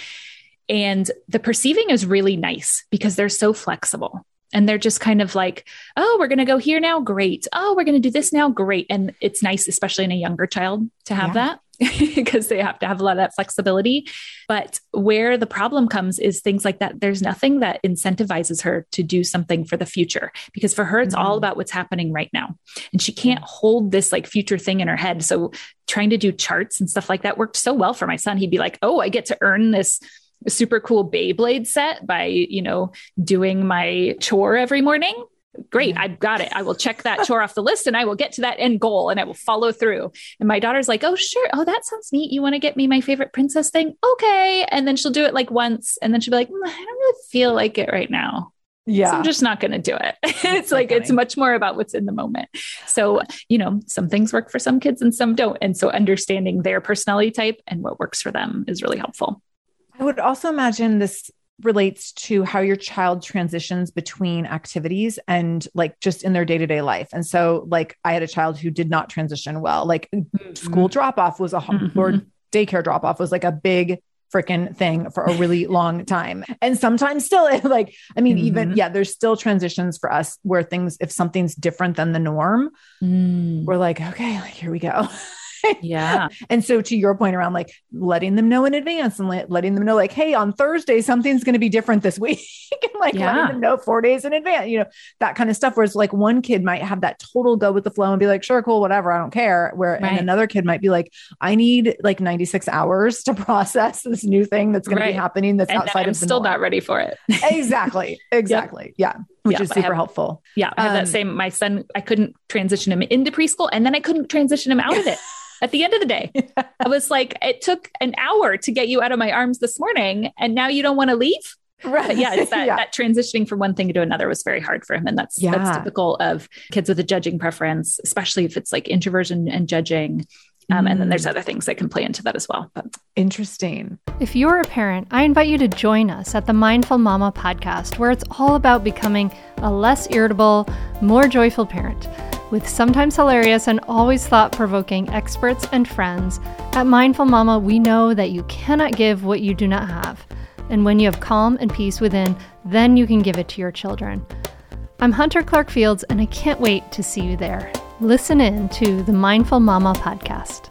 And the perceiving is really nice because they're so flexible. And they're just kind of like, oh, we're going to go here now. Great. Oh, we're going to do this now. Great. And it's nice, especially in a younger child, to have yeah. that because they have to have a lot of that flexibility. But where the problem comes is things like that. There's nothing that incentivizes her to do something for the future, because for her, it's mm-hmm. all about what's happening right now. And she can't hold this like future thing in her head. So trying to do charts and stuff like that worked so well for my son. He'd be like, oh, I get to earn this super cool Beyblade set by, you know, doing my chore every morning. Great. Yeah. I've got it. I will check that chore off the list and I will get to that end goal and I will follow through. And my daughter's like, oh, sure. Oh, that sounds neat. You want to get me my favorite princess thing? Okay. And then she'll do it like once. And then she'll be like, mm, I don't really feel like it right now. Yeah. So I'm just not going to do it. It's like, funny. It's much more about what's in the moment. So, you know, some things work for some kids and some don't. And so understanding their personality type and what works for them is really helpful. I would also imagine this relates to how your child transitions between activities and like just in their day-to-day life. And so like I had a child who did not transition well, like mm-hmm. school drop-off was a mm-hmm. or daycare drop-off was like a big freaking thing for a really long time. And sometimes still like, I mean, mm-hmm. even, yeah, there's still transitions for us where things, if something's different than the norm, mm. we're like, okay, like, here we go. Yeah. And so to your point around like letting them know in advance and let, letting them know like, hey, on Thursday, something's going to be different this week. And like yeah. letting them know four days in advance, you know, that kind of stuff. Whereas like one kid might have that total go with the flow and be like, sure, cool, whatever. I don't care. Where right. and another kid might be like, I need like ninety-six hours to process this new thing that's going right. to be happening. That's and outside I'm of the still norm. Not ready for it. Exactly. Exactly. Yep. Yeah. Which yeah, is super have, helpful. Yeah. I have um, that same, my son, I couldn't transition him into preschool and then I couldn't transition him out of it. At the end of the day, yeah. I was like, it took an hour to get you out of my arms this morning. And now you don't want to leave. Right. But yeah, it's that, yeah. that transitioning from one thing to another was very hard for him. And that's, yeah. that's typical of kids with a judging preference, especially if it's like introversion and judging. Um, mm. And then there's other things that can play into that as well. But interesting. If you're a parent, I invite you to join us at the Mindful Mama podcast, where it's all about becoming a less irritable, more joyful parent. With sometimes hilarious and always thought-provoking experts and friends, at Mindful Mama, we know that you cannot give what you do not have. And when you have calm and peace within, then you can give it to your children. I'm Hunter Clark Fields, and I can't wait to see you there. Listen in to the Mindful Mama podcast.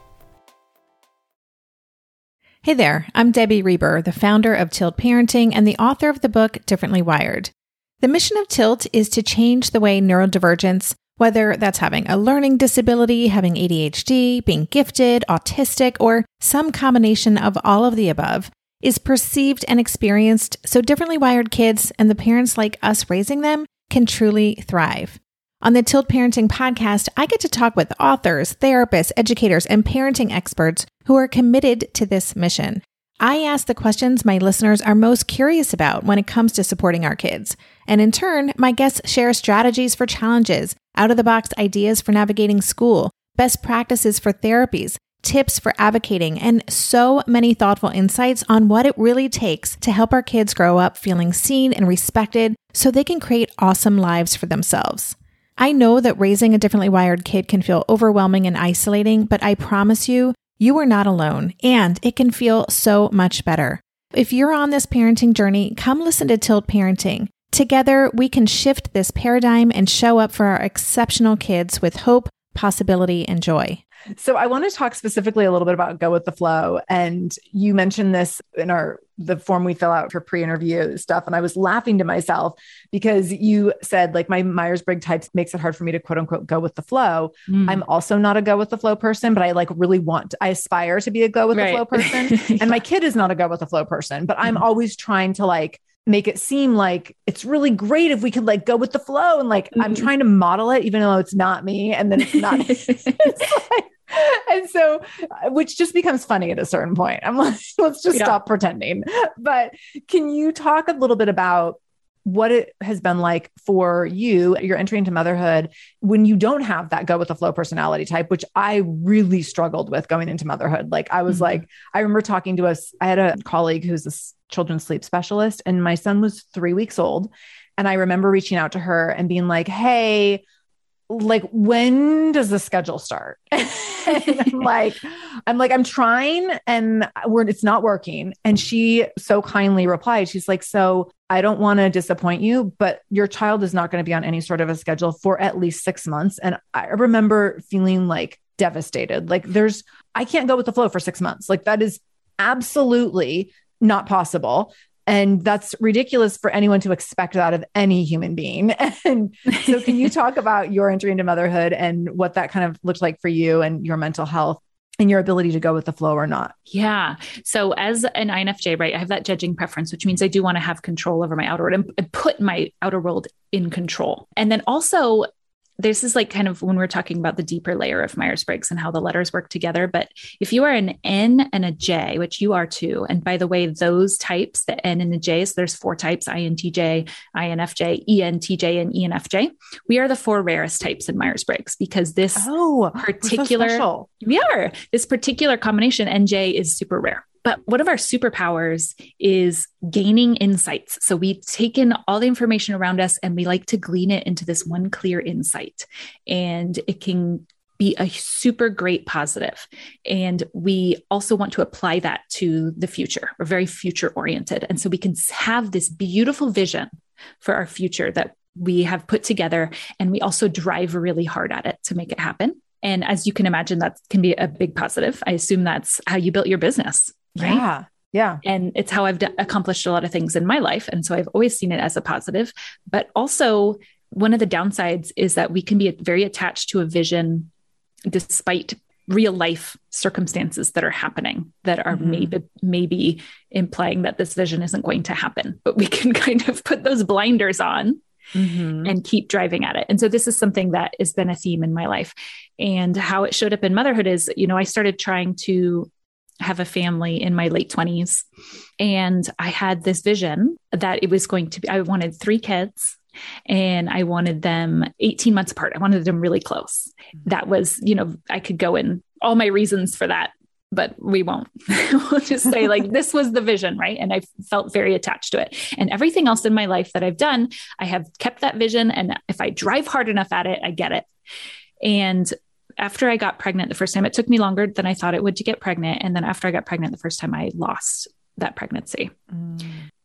Hey there, I'm Debbie Reber, the founder of Tilt Parenting and the author of the book Differently Wired. The mission of Tilt is to change the way neurodivergence, whether that's having a learning disability, having A D H D, being gifted, autistic, or some combination of all of the above, is perceived and experienced so differently wired kids and the parents like us raising them can truly thrive. On the Tilt Parenting podcast, I get to talk with authors, therapists, educators, and parenting experts who are committed to this mission. I ask the questions my listeners are most curious about when it comes to supporting our kids. And in turn, my guests share strategies for challenges, out-of-the-box ideas for navigating school, best practices for therapies, tips for advocating, and so many thoughtful insights on what it really takes to help our kids grow up feeling seen and respected so they can create awesome lives for themselves. I know that raising a differently wired kid can feel overwhelming and isolating, but I promise you, you are not alone, and it can feel so much better. If you're on this parenting journey, come listen to Tilt Parenting. Together, we can shift this paradigm and show up for our exceptional kids with hope, possibility, and joy. So I want to talk specifically a little bit about Go with the Flow. And you mentioned this in our the form we fill out for pre-interview stuff. And I was laughing to myself because you said like my Myers-Briggs type makes it hard for me to quote unquote go with the flow. Mm. I'm also not a go with the flow person, but I like really want to, I aspire to be a go with right. the flow person. Yeah. And my kid is not a go with the flow person, but I'm mm. always trying to like make it seem like it's really great if we could like go with the flow. And like, mm-hmm. I'm trying to model it, even though it's not me. And then it's not, it's like, and so, which just becomes funny at a certain point. I'm like, let's just yeah. stop pretending. But can you talk a little bit about what it has been like for you, your entry into motherhood, when you don't have that go with the flow personality type, which I really struggled with going into motherhood. Like I was mm-hmm. like, I remember talking to us, I had a colleague who's a children's sleep specialist, and my son was three weeks old. And I remember reaching out to her and being like, hey, like, when does the schedule start? And I'm like, I'm like, I'm trying and we're, it's not working. And she so kindly replied, she's like, so I don't want to disappoint you, but your child is not going to be on any sort of a schedule for at least six months. And I remember feeling like devastated. Like there's, I can't go with the flow for six months. Like that is absolutely not possible. And that's ridiculous for anyone to expect that of any human being. And so can you talk about your entry into motherhood and what that kind of looked like for you and your mental health and your ability to go with the flow or not? Yeah. So as an I N F J, right, I have that judging preference, which means I do want to have control over my outer world and put my outer world in control. And then also, this is like kind of when we're talking about the deeper layer of Myers-Briggs and how the letters work together. But if you are an N and a J, which you are too, and by the way, those types, the N and the J, so there's four types, I N T J, I N F J, E N T J, and E N F J. We are the four rarest types in Myers-Briggs because this oh, particular, so we are, this particular combination, N J, is super rare. But one of our superpowers is gaining insights. So we take in all the information around us and we like to glean it into this one clear insight. And it can be a super great positive. And we also want to apply that to the future. We're very future oriented. And so we can have this beautiful vision for our future that we have put together. And we also drive really hard at it to make it happen. And as you can imagine, that can be a big positive. I assume that's how you built your business. Right? Yeah. Yeah. And it's how I've d- accomplished a lot of things in my life. And so I've always seen it as a positive, but also one of the downsides is that we can be very attached to a vision despite real life circumstances that are happening that are mm-hmm. maybe, maybe implying that this vision isn't going to happen, but we can kind of put those blinders on mm-hmm. and keep driving at it. And so this is something that has been a theme in my life. And how it showed up in motherhood is, you know, I started trying to have a family in my late twenties. And I had this vision that it was going to be, I wanted three kids and I wanted them eighteen months apart. I wanted them really close. That was, you know, I could go in all my reasons for that, but we won't. We'll just say like, this was the vision, right? And I felt very attached to it. And everything else in my life that I've done, I have kept that vision. And if I drive hard enough at it, I get it. And after I got pregnant the first time, it took me longer than I thought it would to get pregnant. And then after I got pregnant the first time, I lost that pregnancy. Mm.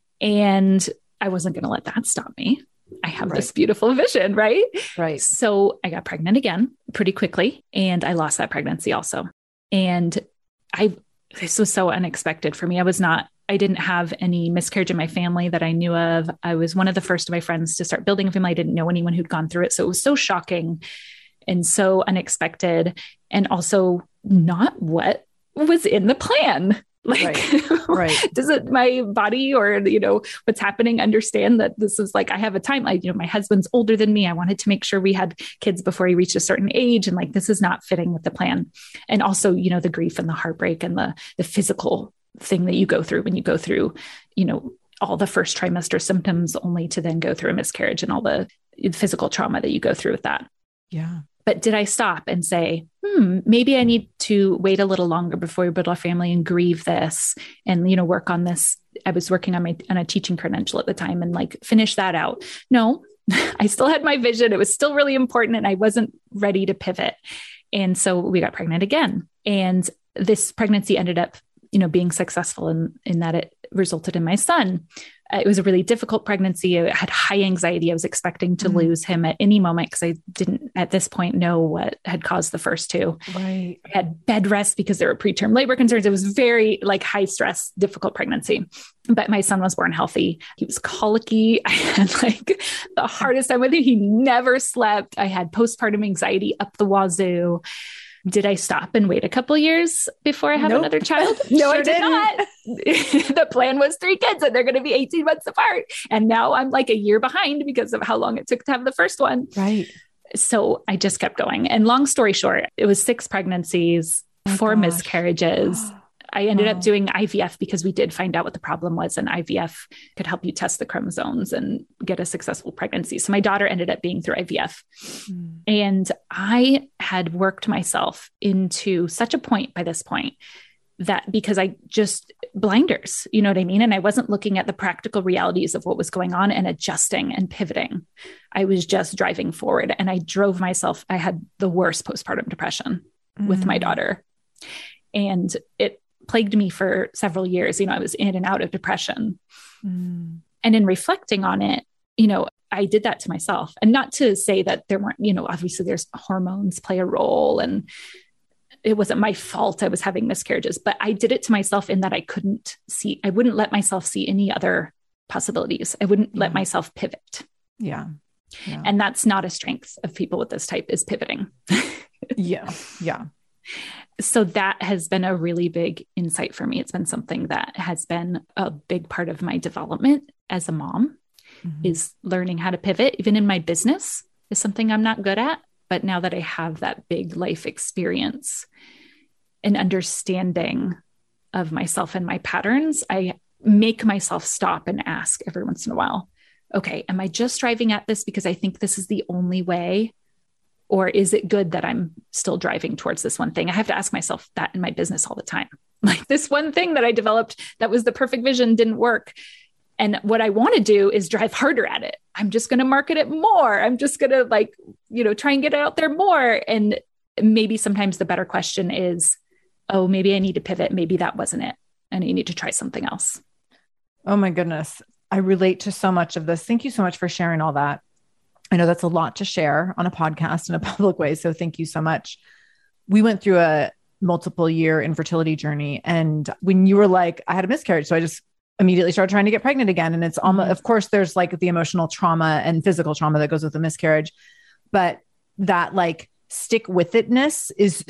And I wasn't going to let that stop me. I have right. this beautiful vision, right? Right. So I got pregnant again pretty quickly and I lost that pregnancy also. And I, this was so unexpected for me. I was not, I didn't have any miscarriage in my family that I knew of. I was one of the first of my friends to start building a family. I didn't know anyone who'd gone through it. So it was so shocking and so unexpected and also not what was in the plan. Like, right. Right. does it, my body or, you know, what's happening, understand that this is like, I have a time, I, you know, my husband's older than me. I wanted to make sure we had kids before he reached a certain age. And like, this is not fitting with the plan. And also, you know, the grief and the heartbreak and the, the physical thing that you go through when you go through, you know, all the first trimester symptoms only to then go through a miscarriage and all the physical trauma that you go through with that. Yeah. But did I stop and say, hmm, maybe I need to wait a little longer before we build a family and grieve this and, you know, work on this. I was working on my, on a teaching credential at the time and like finish that out. No, I still had my vision. It was still really important and I wasn't ready to pivot. And so we got pregnant again. And this pregnancy ended up, you know, being successful in, in that it resulted in my son. It was a really difficult pregnancy. I had high anxiety. I was expecting to mm-hmm. lose him at any moment because I didn't at this point know what had caused the first two. Right. I had bed rest because there were preterm labor concerns. It was very like high stress, difficult pregnancy, but my son was born healthy. He was colicky. I had like the hardest time with him. He never slept. I had postpartum anxiety up the wazoo. Did I stop and wait a couple years before I have Nope. another child? No, Sure I did didn't. not. The plan was three kids and they're going to be eighteen months apart. And now I'm like a year behind because of how long it took to have the first one. Right. So I just kept going. And long story short, it was six pregnancies, Oh, four gosh. miscarriages. I ended Wow. up doing I V F because we did find out what the problem was, and I V F could help you test the chromosomes and get a successful pregnancy. So my daughter ended up being through I V F. Mm. And I had worked myself into such a point by this point that because I just blinders, you know what I mean? And I wasn't looking at the practical realities of what was going on and adjusting and pivoting. I was just driving forward, and I drove myself. I had the worst postpartum depression with my Mm. daughter, and it plagued me for several years. You know, I was in and out of depression. Mm. And in reflecting on it, you know, I did that to myself. And not to say that there weren't, you know, obviously there's hormones play a role and it wasn't my fault I was having miscarriages, but I did it to myself in that I couldn't see, I wouldn't let myself see any other possibilities. I wouldn't let Yeah. myself pivot. Yeah. Yeah. And that's not a strength of people with this type, is pivoting. yeah. Yeah. So that has been a really big insight for me. It's been something that has been a big part of my development as a mom, Mhm. is learning how to pivot. Even in my business is something I'm not good at. But now that I have that big life experience and understanding of myself and my patterns, I make myself stop and ask every once in a while, okay, am I just driving at this because I think this is the only way? Or is it good that I'm still driving towards this one thing? I have to ask myself that in my business all the time. Like, this one thing that I developed that was the perfect vision didn't work. And what I want to do is drive harder at it. I'm just going to market it more. I'm just going to like, you know, try and get it out there more. And maybe sometimes the better question is, oh, maybe I need to pivot. Maybe that wasn't it. And I need to try something else. Oh my goodness. I relate to so much of this. Thank you so much for sharing all that. I know that's a lot to share on a podcast in a public way. So thank you so much. We went through a multiple year infertility journey. And when you were like, I had a miscarriage, so I just immediately started trying to get pregnant again. And it's almost, Mhm. of course, there's like the emotional trauma and physical trauma that goes with the miscarriage, but that like stick with itness is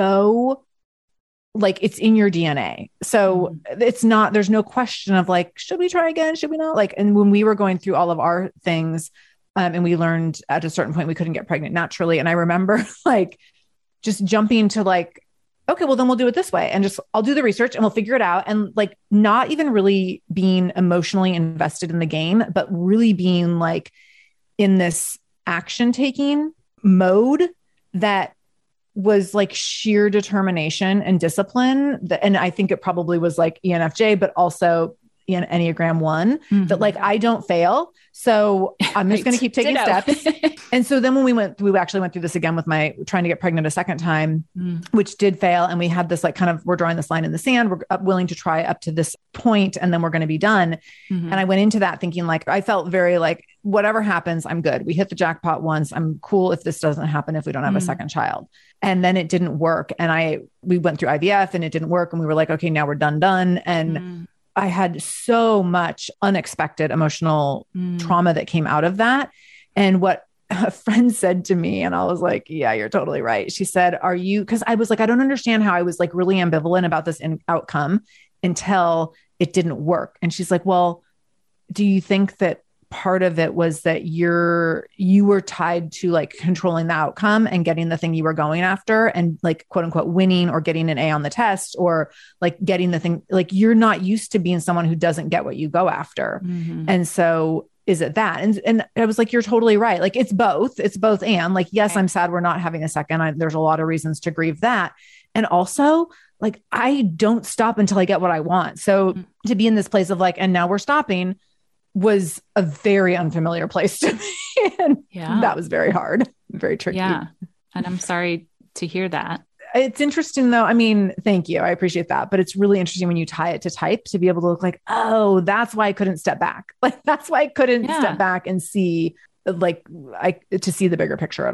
so like, it's in your D N A. So it's not, there's no question of like, should we try again? Should we not? Like, and when we were going through all of our things, Um, and we learned at a certain point, we couldn't get pregnant naturally. And I remember like just jumping to like, okay, well then we'll do it this way. And just, I'll do the research and we'll figure it out. And like, not even really being emotionally invested in the game, but really being like in this action taking mode that was like sheer determination and discipline. That, and I think it probably was like E N F J, but also in Enneagram one, Mm-hmm. that like, I don't fail. So I'm just Right. going to keep taking Ditto. steps. And so then when we went, we actually went through this again with my trying to get pregnant a second time, Mm. which did fail. And we had this like kind of, we're drawing this line in the sand. We're up, willing to try up to this point, and then we're going to be done. Mhm. And I went into that thinking like, I felt very like, whatever happens, I'm good. We hit the jackpot once. I'm cool if this doesn't happen, if we don't have Mm. a second child. And then it didn't work. And I, we went through I V F and it didn't work. And we were like, okay, now we're done, done. And Mm. I had so much unexpected emotional Mm. trauma that came out of that. And what a friend said to me, and I was like, yeah, you're totally right. She said, are you, cause I was like, I don't understand how I was like really ambivalent about this in- outcome until it didn't work. And she's like, well, do you think that part of it was that you're, you were tied to like controlling the outcome and getting the thing you were going after and like, quote unquote, winning or getting an A on the test or like getting the thing, like you're not used to being someone who doesn't get what you go after. Mhm. And so is it that? And, and I was like, you're totally right. Like it's both, it's both. And like, yes, Okay. I'm sad we're not having a second. I, there's a lot of reasons to grieve that. And also like, I don't stop until I get what I want. So Mm. to be in this place of like, and now we're stopping was a very unfamiliar place to be. And Yeah. that was very hard, very tricky. Yeah. And I'm sorry to hear that. It's interesting though. I mean, thank you. I appreciate that. But it's really interesting when you tie it to type to be able to look like, oh, that's why I couldn't step back. Like, that's why I couldn't Yeah. step back and see like, I, to see the bigger picture at all.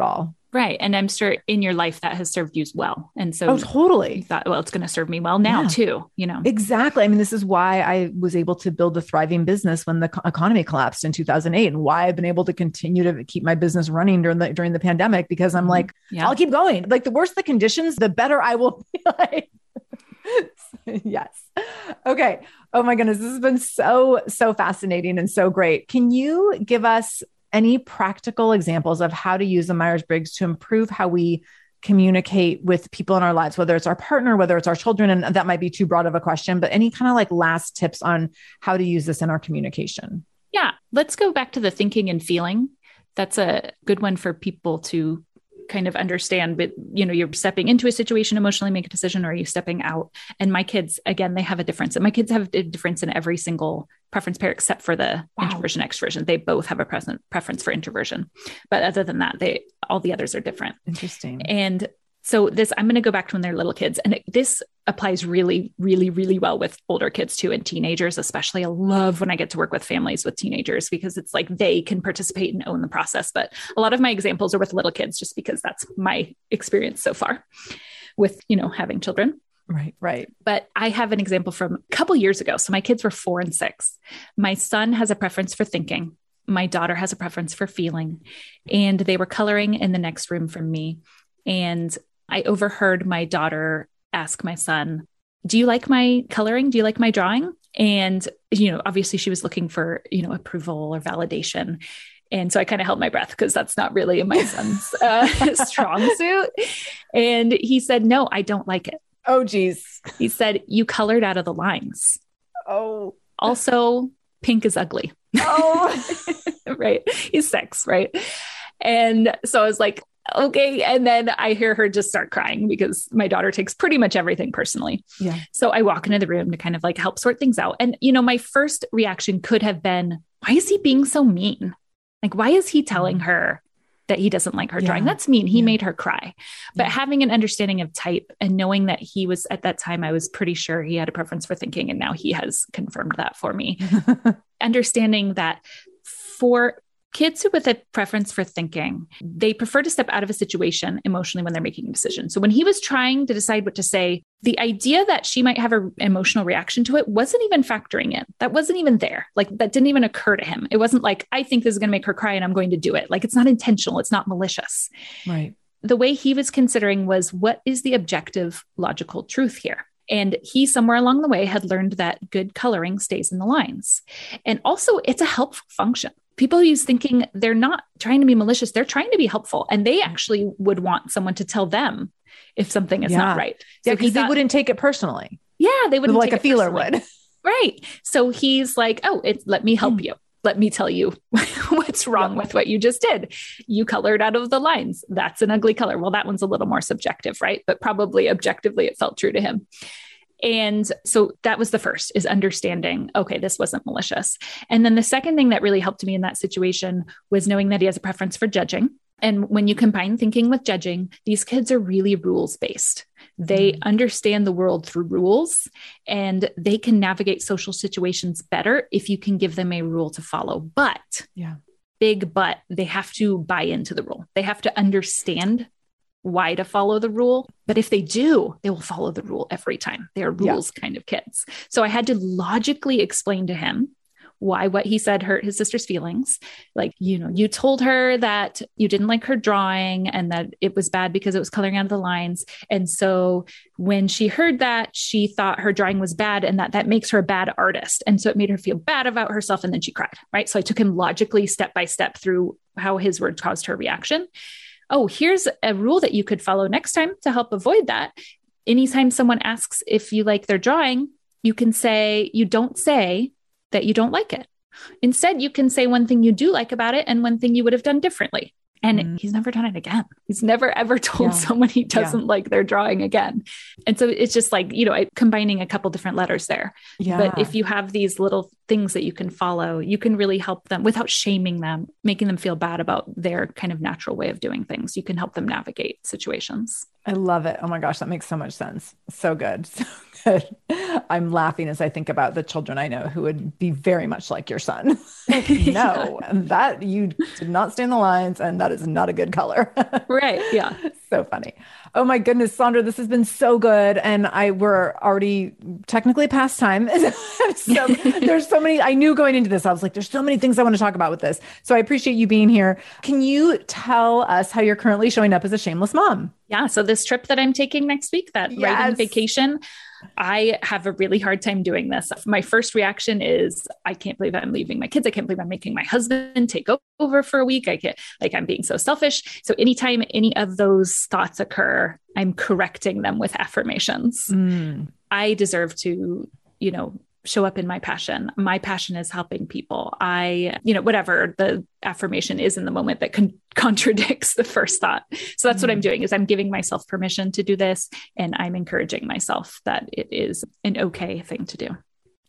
Right. And I'm sure in your life that has served you well. And so oh, totally. you thought, well, it's going to serve me well now yeah. too, you know? Exactly. I mean, this is why I was able to build a thriving business when the co- economy collapsed in two thousand eight, and why I've been able to continue to keep my business running during the, during the pandemic, because I'm mm-hmm. like, yeah. I'll keep going. Like the worse the conditions, the better I will be. Like, yes. Okay. Oh my goodness. This has been so, so fascinating and so great. Can you give us any practical examples of how to use the Myers-Briggs to improve how we communicate with people in our lives, whether it's our partner, whether it's our children, and that might be too broad of a question, but any kind of like last tips on how to use this in our communication? Yeah. Let's go back to the thinking and feeling. That's a good one for people to kind of understand, but you know, you're stepping into a situation, emotionally make a decision, or are you stepping out? And my kids, again, they have a difference. And my kids have a difference in every single preference pair, except for the wow. introversion, extroversion. They both have a present preference for introversion. But other than that, they, all the others are different. Interesting. And so this, I'm going to go back to when they're little kids. And it, this applies really, really, really well with older kids too, and teenagers, especially. I love when I get to work with families with teenagers, because it's like they can participate and own the process. But a lot of my examples are with little kids, just because that's my experience so far with, you know, having children. Right, right. But I have an example from a couple years ago. So my kids were four and six. My son has a preference for thinking. My daughter has a preference for feeling. And they were coloring in the next room from me. And I overheard my daughter ask my son, do you like my coloring? Do you like my drawing? And, you know, obviously she was looking for, you know, approval or validation. And so I kind of held my breath, because that's not really in my son's uh, strong suit. And he said, no, I don't like it. Oh, geez. He said, you colored out of the lines. Oh. Also, pink is ugly. Oh. Right. He's six. Right. And so I was like, okay. And then I hear her just start crying, because my daughter takes pretty much everything personally. Yeah. So I walk into the room to kind of like help sort things out. And, you know, my first reaction could have been, why is he being so mean? Like, why is he telling mm-hmm. her that he doesn't like her yeah. drawing? That's mean. He yeah. made her cry. But yeah. having an understanding of type and knowing that he was, at that time, I was pretty sure he had a preference for thinking. And now he has confirmed that for me. Understanding that for kids who with a preference for thinking, they prefer to step out of a situation emotionally when they're making a decision. So when he was trying to decide what to say, the idea that she might have an emotional reaction to it wasn't even factoring in. That wasn't even there. Like, that didn't even occur to him. It wasn't like, I think this is going to make her cry and I'm going to do it. Like, it's not intentional. It's not malicious. Right. The way he was considering was, what is the objective logical truth here? And he, somewhere along the way, had learned that good coloring stays in the lines. And also, it's a helpful function. People who use thinking, they're not trying to be malicious. They're trying to be helpful. And they actually would want someone to tell them if something is yeah. not right. So yeah, because they wouldn't take it personally. Yeah, they wouldn't like take a feeler personally. would. Right. So he's like, oh, it's, let me help mm. you. Let me tell you what's wrong yeah. with what you just did. You colored out of the lines. That's an ugly color. Well, that one's a little more subjective, right? But probably objectively, it felt true to him. And so that was the first, is understanding, okay, this wasn't malicious. And then the second thing that really helped me in that situation was knowing that he has a preference for judging. And when you combine thinking with judging, these kids are really rules-based. They mm-hmm. understand the world through rules, and they can navigate social situations better if you can give them a rule to follow. But, yeah, big but, they have to buy into the rule. They have to understand why to follow the rule. But if they do, they will follow the rule every time. They are rules yeah. kind of kids. So I had to logically explain to him why what he said hurt his sister's feelings. Like, you know, you told her that you didn't like her drawing and that it was bad because it was coloring out of the lines. And so when she heard that, she thought her drawing was bad and that that makes her a bad artist. And so it made her feel bad about herself. And then she cried, right? So I took him logically step by step through how his words caused her reaction. Oh, here's a rule that you could follow next time to help avoid that. Anytime someone asks if you like their drawing, you can say, you don't say that you don't like it. Instead, you can say one thing you do like about it and one thing you would have done differently. And mm. he's never done it again. He's never, ever told yeah. someone he doesn't yeah. like their drawing again. And so it's just like, you know, I, combining a couple different letters there. Yeah. But if you have these little things that you can follow, you can really help them without shaming them, making them feel bad about their kind of natural way of doing things. You can help them navigate situations. I love it. Oh my gosh, that makes so much sense. So good. So good. I'm laughing as I think about the children I know who would be very much like your son. Like, no, that you did not stay in the lines and that is not a good color. Right. Yeah. So funny. Oh my goodness, Sondra, this has been so good. And I we're already technically past time. So there's so many, I knew going into this, I was like, there's so many things I want to talk about with this. So I appreciate you being here. Can you tell us how you're currently showing up as a shameless mom? Yeah. So this trip that I'm taking next week, that Yes. writing vacation, I have a really hard time doing this. My first reaction is, I can't believe I'm leaving my kids. I can't believe I'm making my husband take over for a week. I can't, like, I'm being so selfish. So anytime any of those thoughts occur, I'm correcting them with affirmations. Mm. I deserve to, you know, show up in my passion. My passion is helping people. I, you know, whatever the affirmation is in the moment that con- contradicts the first thought. So that's mm. what I'm doing, is I'm giving myself permission to do this. And I'm encouraging myself that it is an okay thing to do.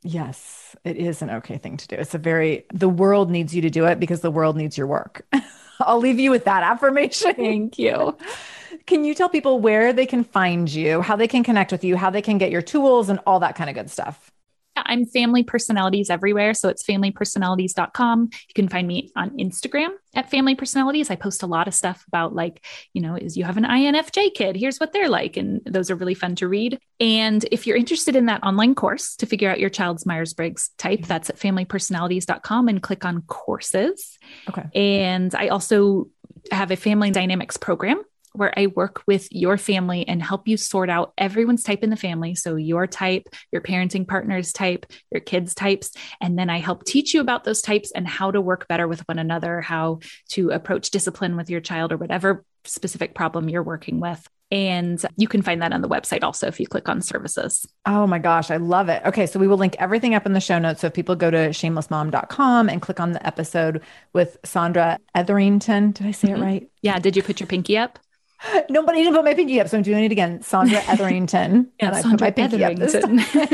Yes, it is an okay thing to do. It's a very, the world needs you to do it because the world needs your work. I'll leave you with that affirmation. Thank you. Can you tell people where they can find you, how they can connect with you, how they can get your tools and all that kind of good stuff? I'm Family Personalities everywhere. So it's family personalities dot com. You can find me on Instagram at Family Personalities. I post a lot of stuff about, like, you know, is you have an I N F J kid, here's what they're like. And those are really fun to read. And if you're interested in that online course to figure out your child's Myers-Briggs type, that's at family personalities dot com and click on courses. Okay. And I also have a family dynamics program where I work with your family and help you sort out everyone's type in the family. So your type, your parenting partner's type, your kids' types. And then I help teach you about those types and how to work better with one another, how to approach discipline with your child or whatever specific problem you're working with. And you can find that on the website also if you click on services. Oh my gosh, I love it. Okay, so we will link everything up in the show notes. So if people go to shameless mom dot com and click on the episode with Sondra Etherington, did I say mm-hmm. it right? Yeah. Did you put your pinky up? No, but I didn't put my pinky up, so I'm doing it again. Sondra Etherington. Yeah, and I Sondra put my pinky up this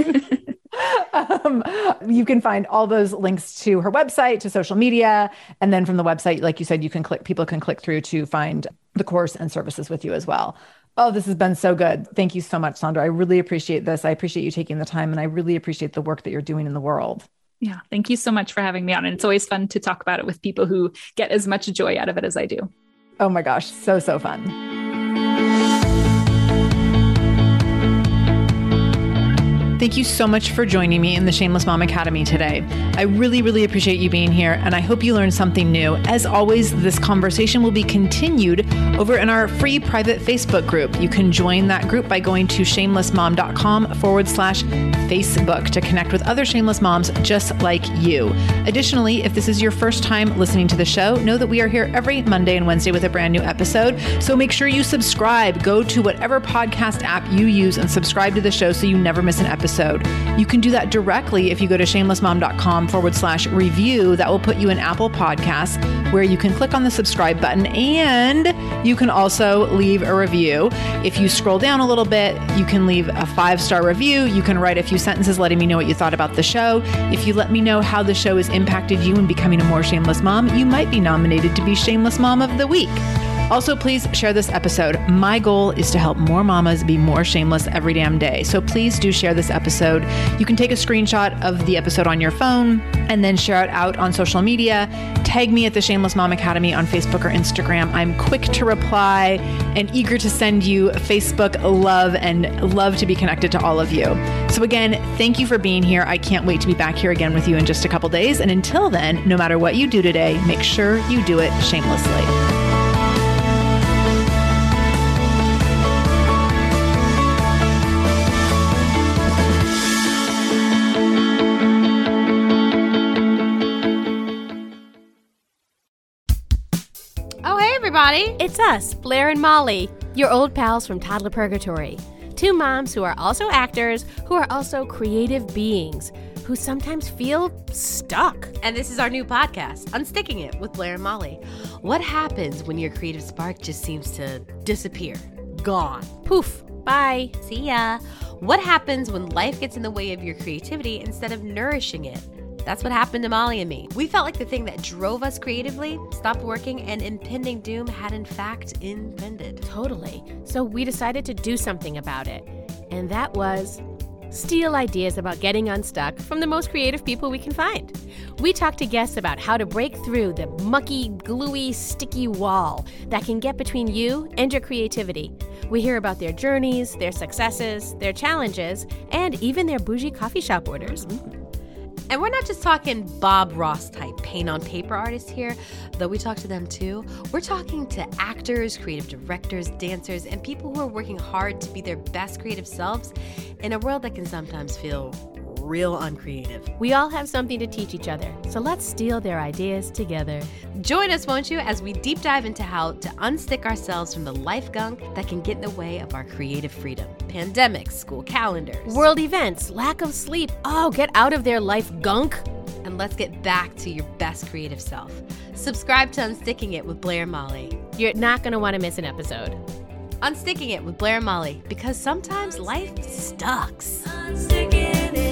time. um, you can find all those links to her website, to social media. And then from the website, like you said, you can click, people can click through to find the course and services with you as well. Oh, this has been so good. Thank you so much, Sondra. I really appreciate this. I appreciate you taking the time, and I really appreciate the work that you're doing in the world. Yeah. Thank you so much for having me on. And it's always fun to talk about it with people who get as much joy out of it as I do. Oh my gosh. So, so fun. Thank you so much for joining me in the Shameless Mom Academy today. I really, really appreciate you being here, and I hope you learned something new. As always, this conversation will be continued over in our free private Facebook group. You can join that group by going to shameless mom dot com forward slash Facebook to connect with other shameless moms just like you. Additionally, if this is your first time listening to the show, know that we are here every Monday and Wednesday with a brand new episode. So make sure you subscribe. Go to whatever podcast app you use and subscribe to the show so you never miss an episode. You can do that directly if you go to shameless mom dot com forward slash review. That will put you in Apple Podcasts, where you can click on the subscribe button, and you can also leave a review. If you scroll down a little bit, you can leave a five-star review. You can write a few sentences letting me know what you thought about the show. If you let me know how the show has impacted you in becoming a more shameless mom, you might be nominated to be Shameless Mom of the Week. Also, please share this episode. My goal is to help more mamas be more shameless every damn day. So please do share this episode. You can take a screenshot of the episode on your phone and then share it out on social media. Tag me at the Shameless Mom Academy on Facebook or Instagram. I'm quick to reply and eager to send you Facebook love and love to be connected to all of you. So again, thank you for being here. I can't wait to be back here again with you in just a couple days. And until then, no matter what you do today, make sure you do it shamelessly. It's us, Blair and Molly, your old pals from Toddler Purgatory. Two moms who are also actors, who are also creative beings, who sometimes feel stuck. And this is our new podcast, Unsticking It with Blair and Molly. What happens when your creative spark just seems to disappear? Gone. Poof. Bye. See ya. What happens when life gets in the way of your creativity instead of nourishing it? That's what happened to Molly and me. We felt like the thing that drove us creatively stopped working and impending doom had in fact impended. Totally. So we decided to do something about it. And that was steal ideas about getting unstuck from the most creative people we can find. We talk to guests about how to break through the mucky, gluey, sticky wall that can get between you and your creativity. We hear about their journeys, their successes, their challenges, and even their bougie coffee shop orders. And we're not just talking Bob Ross type paint on paper artists here, though we talk to them too. We're talking to actors, creative directors, dancers, and people who are working hard to be their best creative selves in a world that can sometimes feel real uncreative. We all have something to teach each other, so let's steal their ideas together. Join us, won't you, as we deep dive into how to unstick ourselves from the life gunk that can get in the way of our creative freedom. Pandemics, school calendars, world events, lack of sleep. Oh, get out of their life gunk. And let's get back to your best creative self. Subscribe to Unsticking It with Blair and Molly. You're not going to want to miss an episode. Unsticking It with Blair and Molly, because sometimes life sucks. Unsticking it.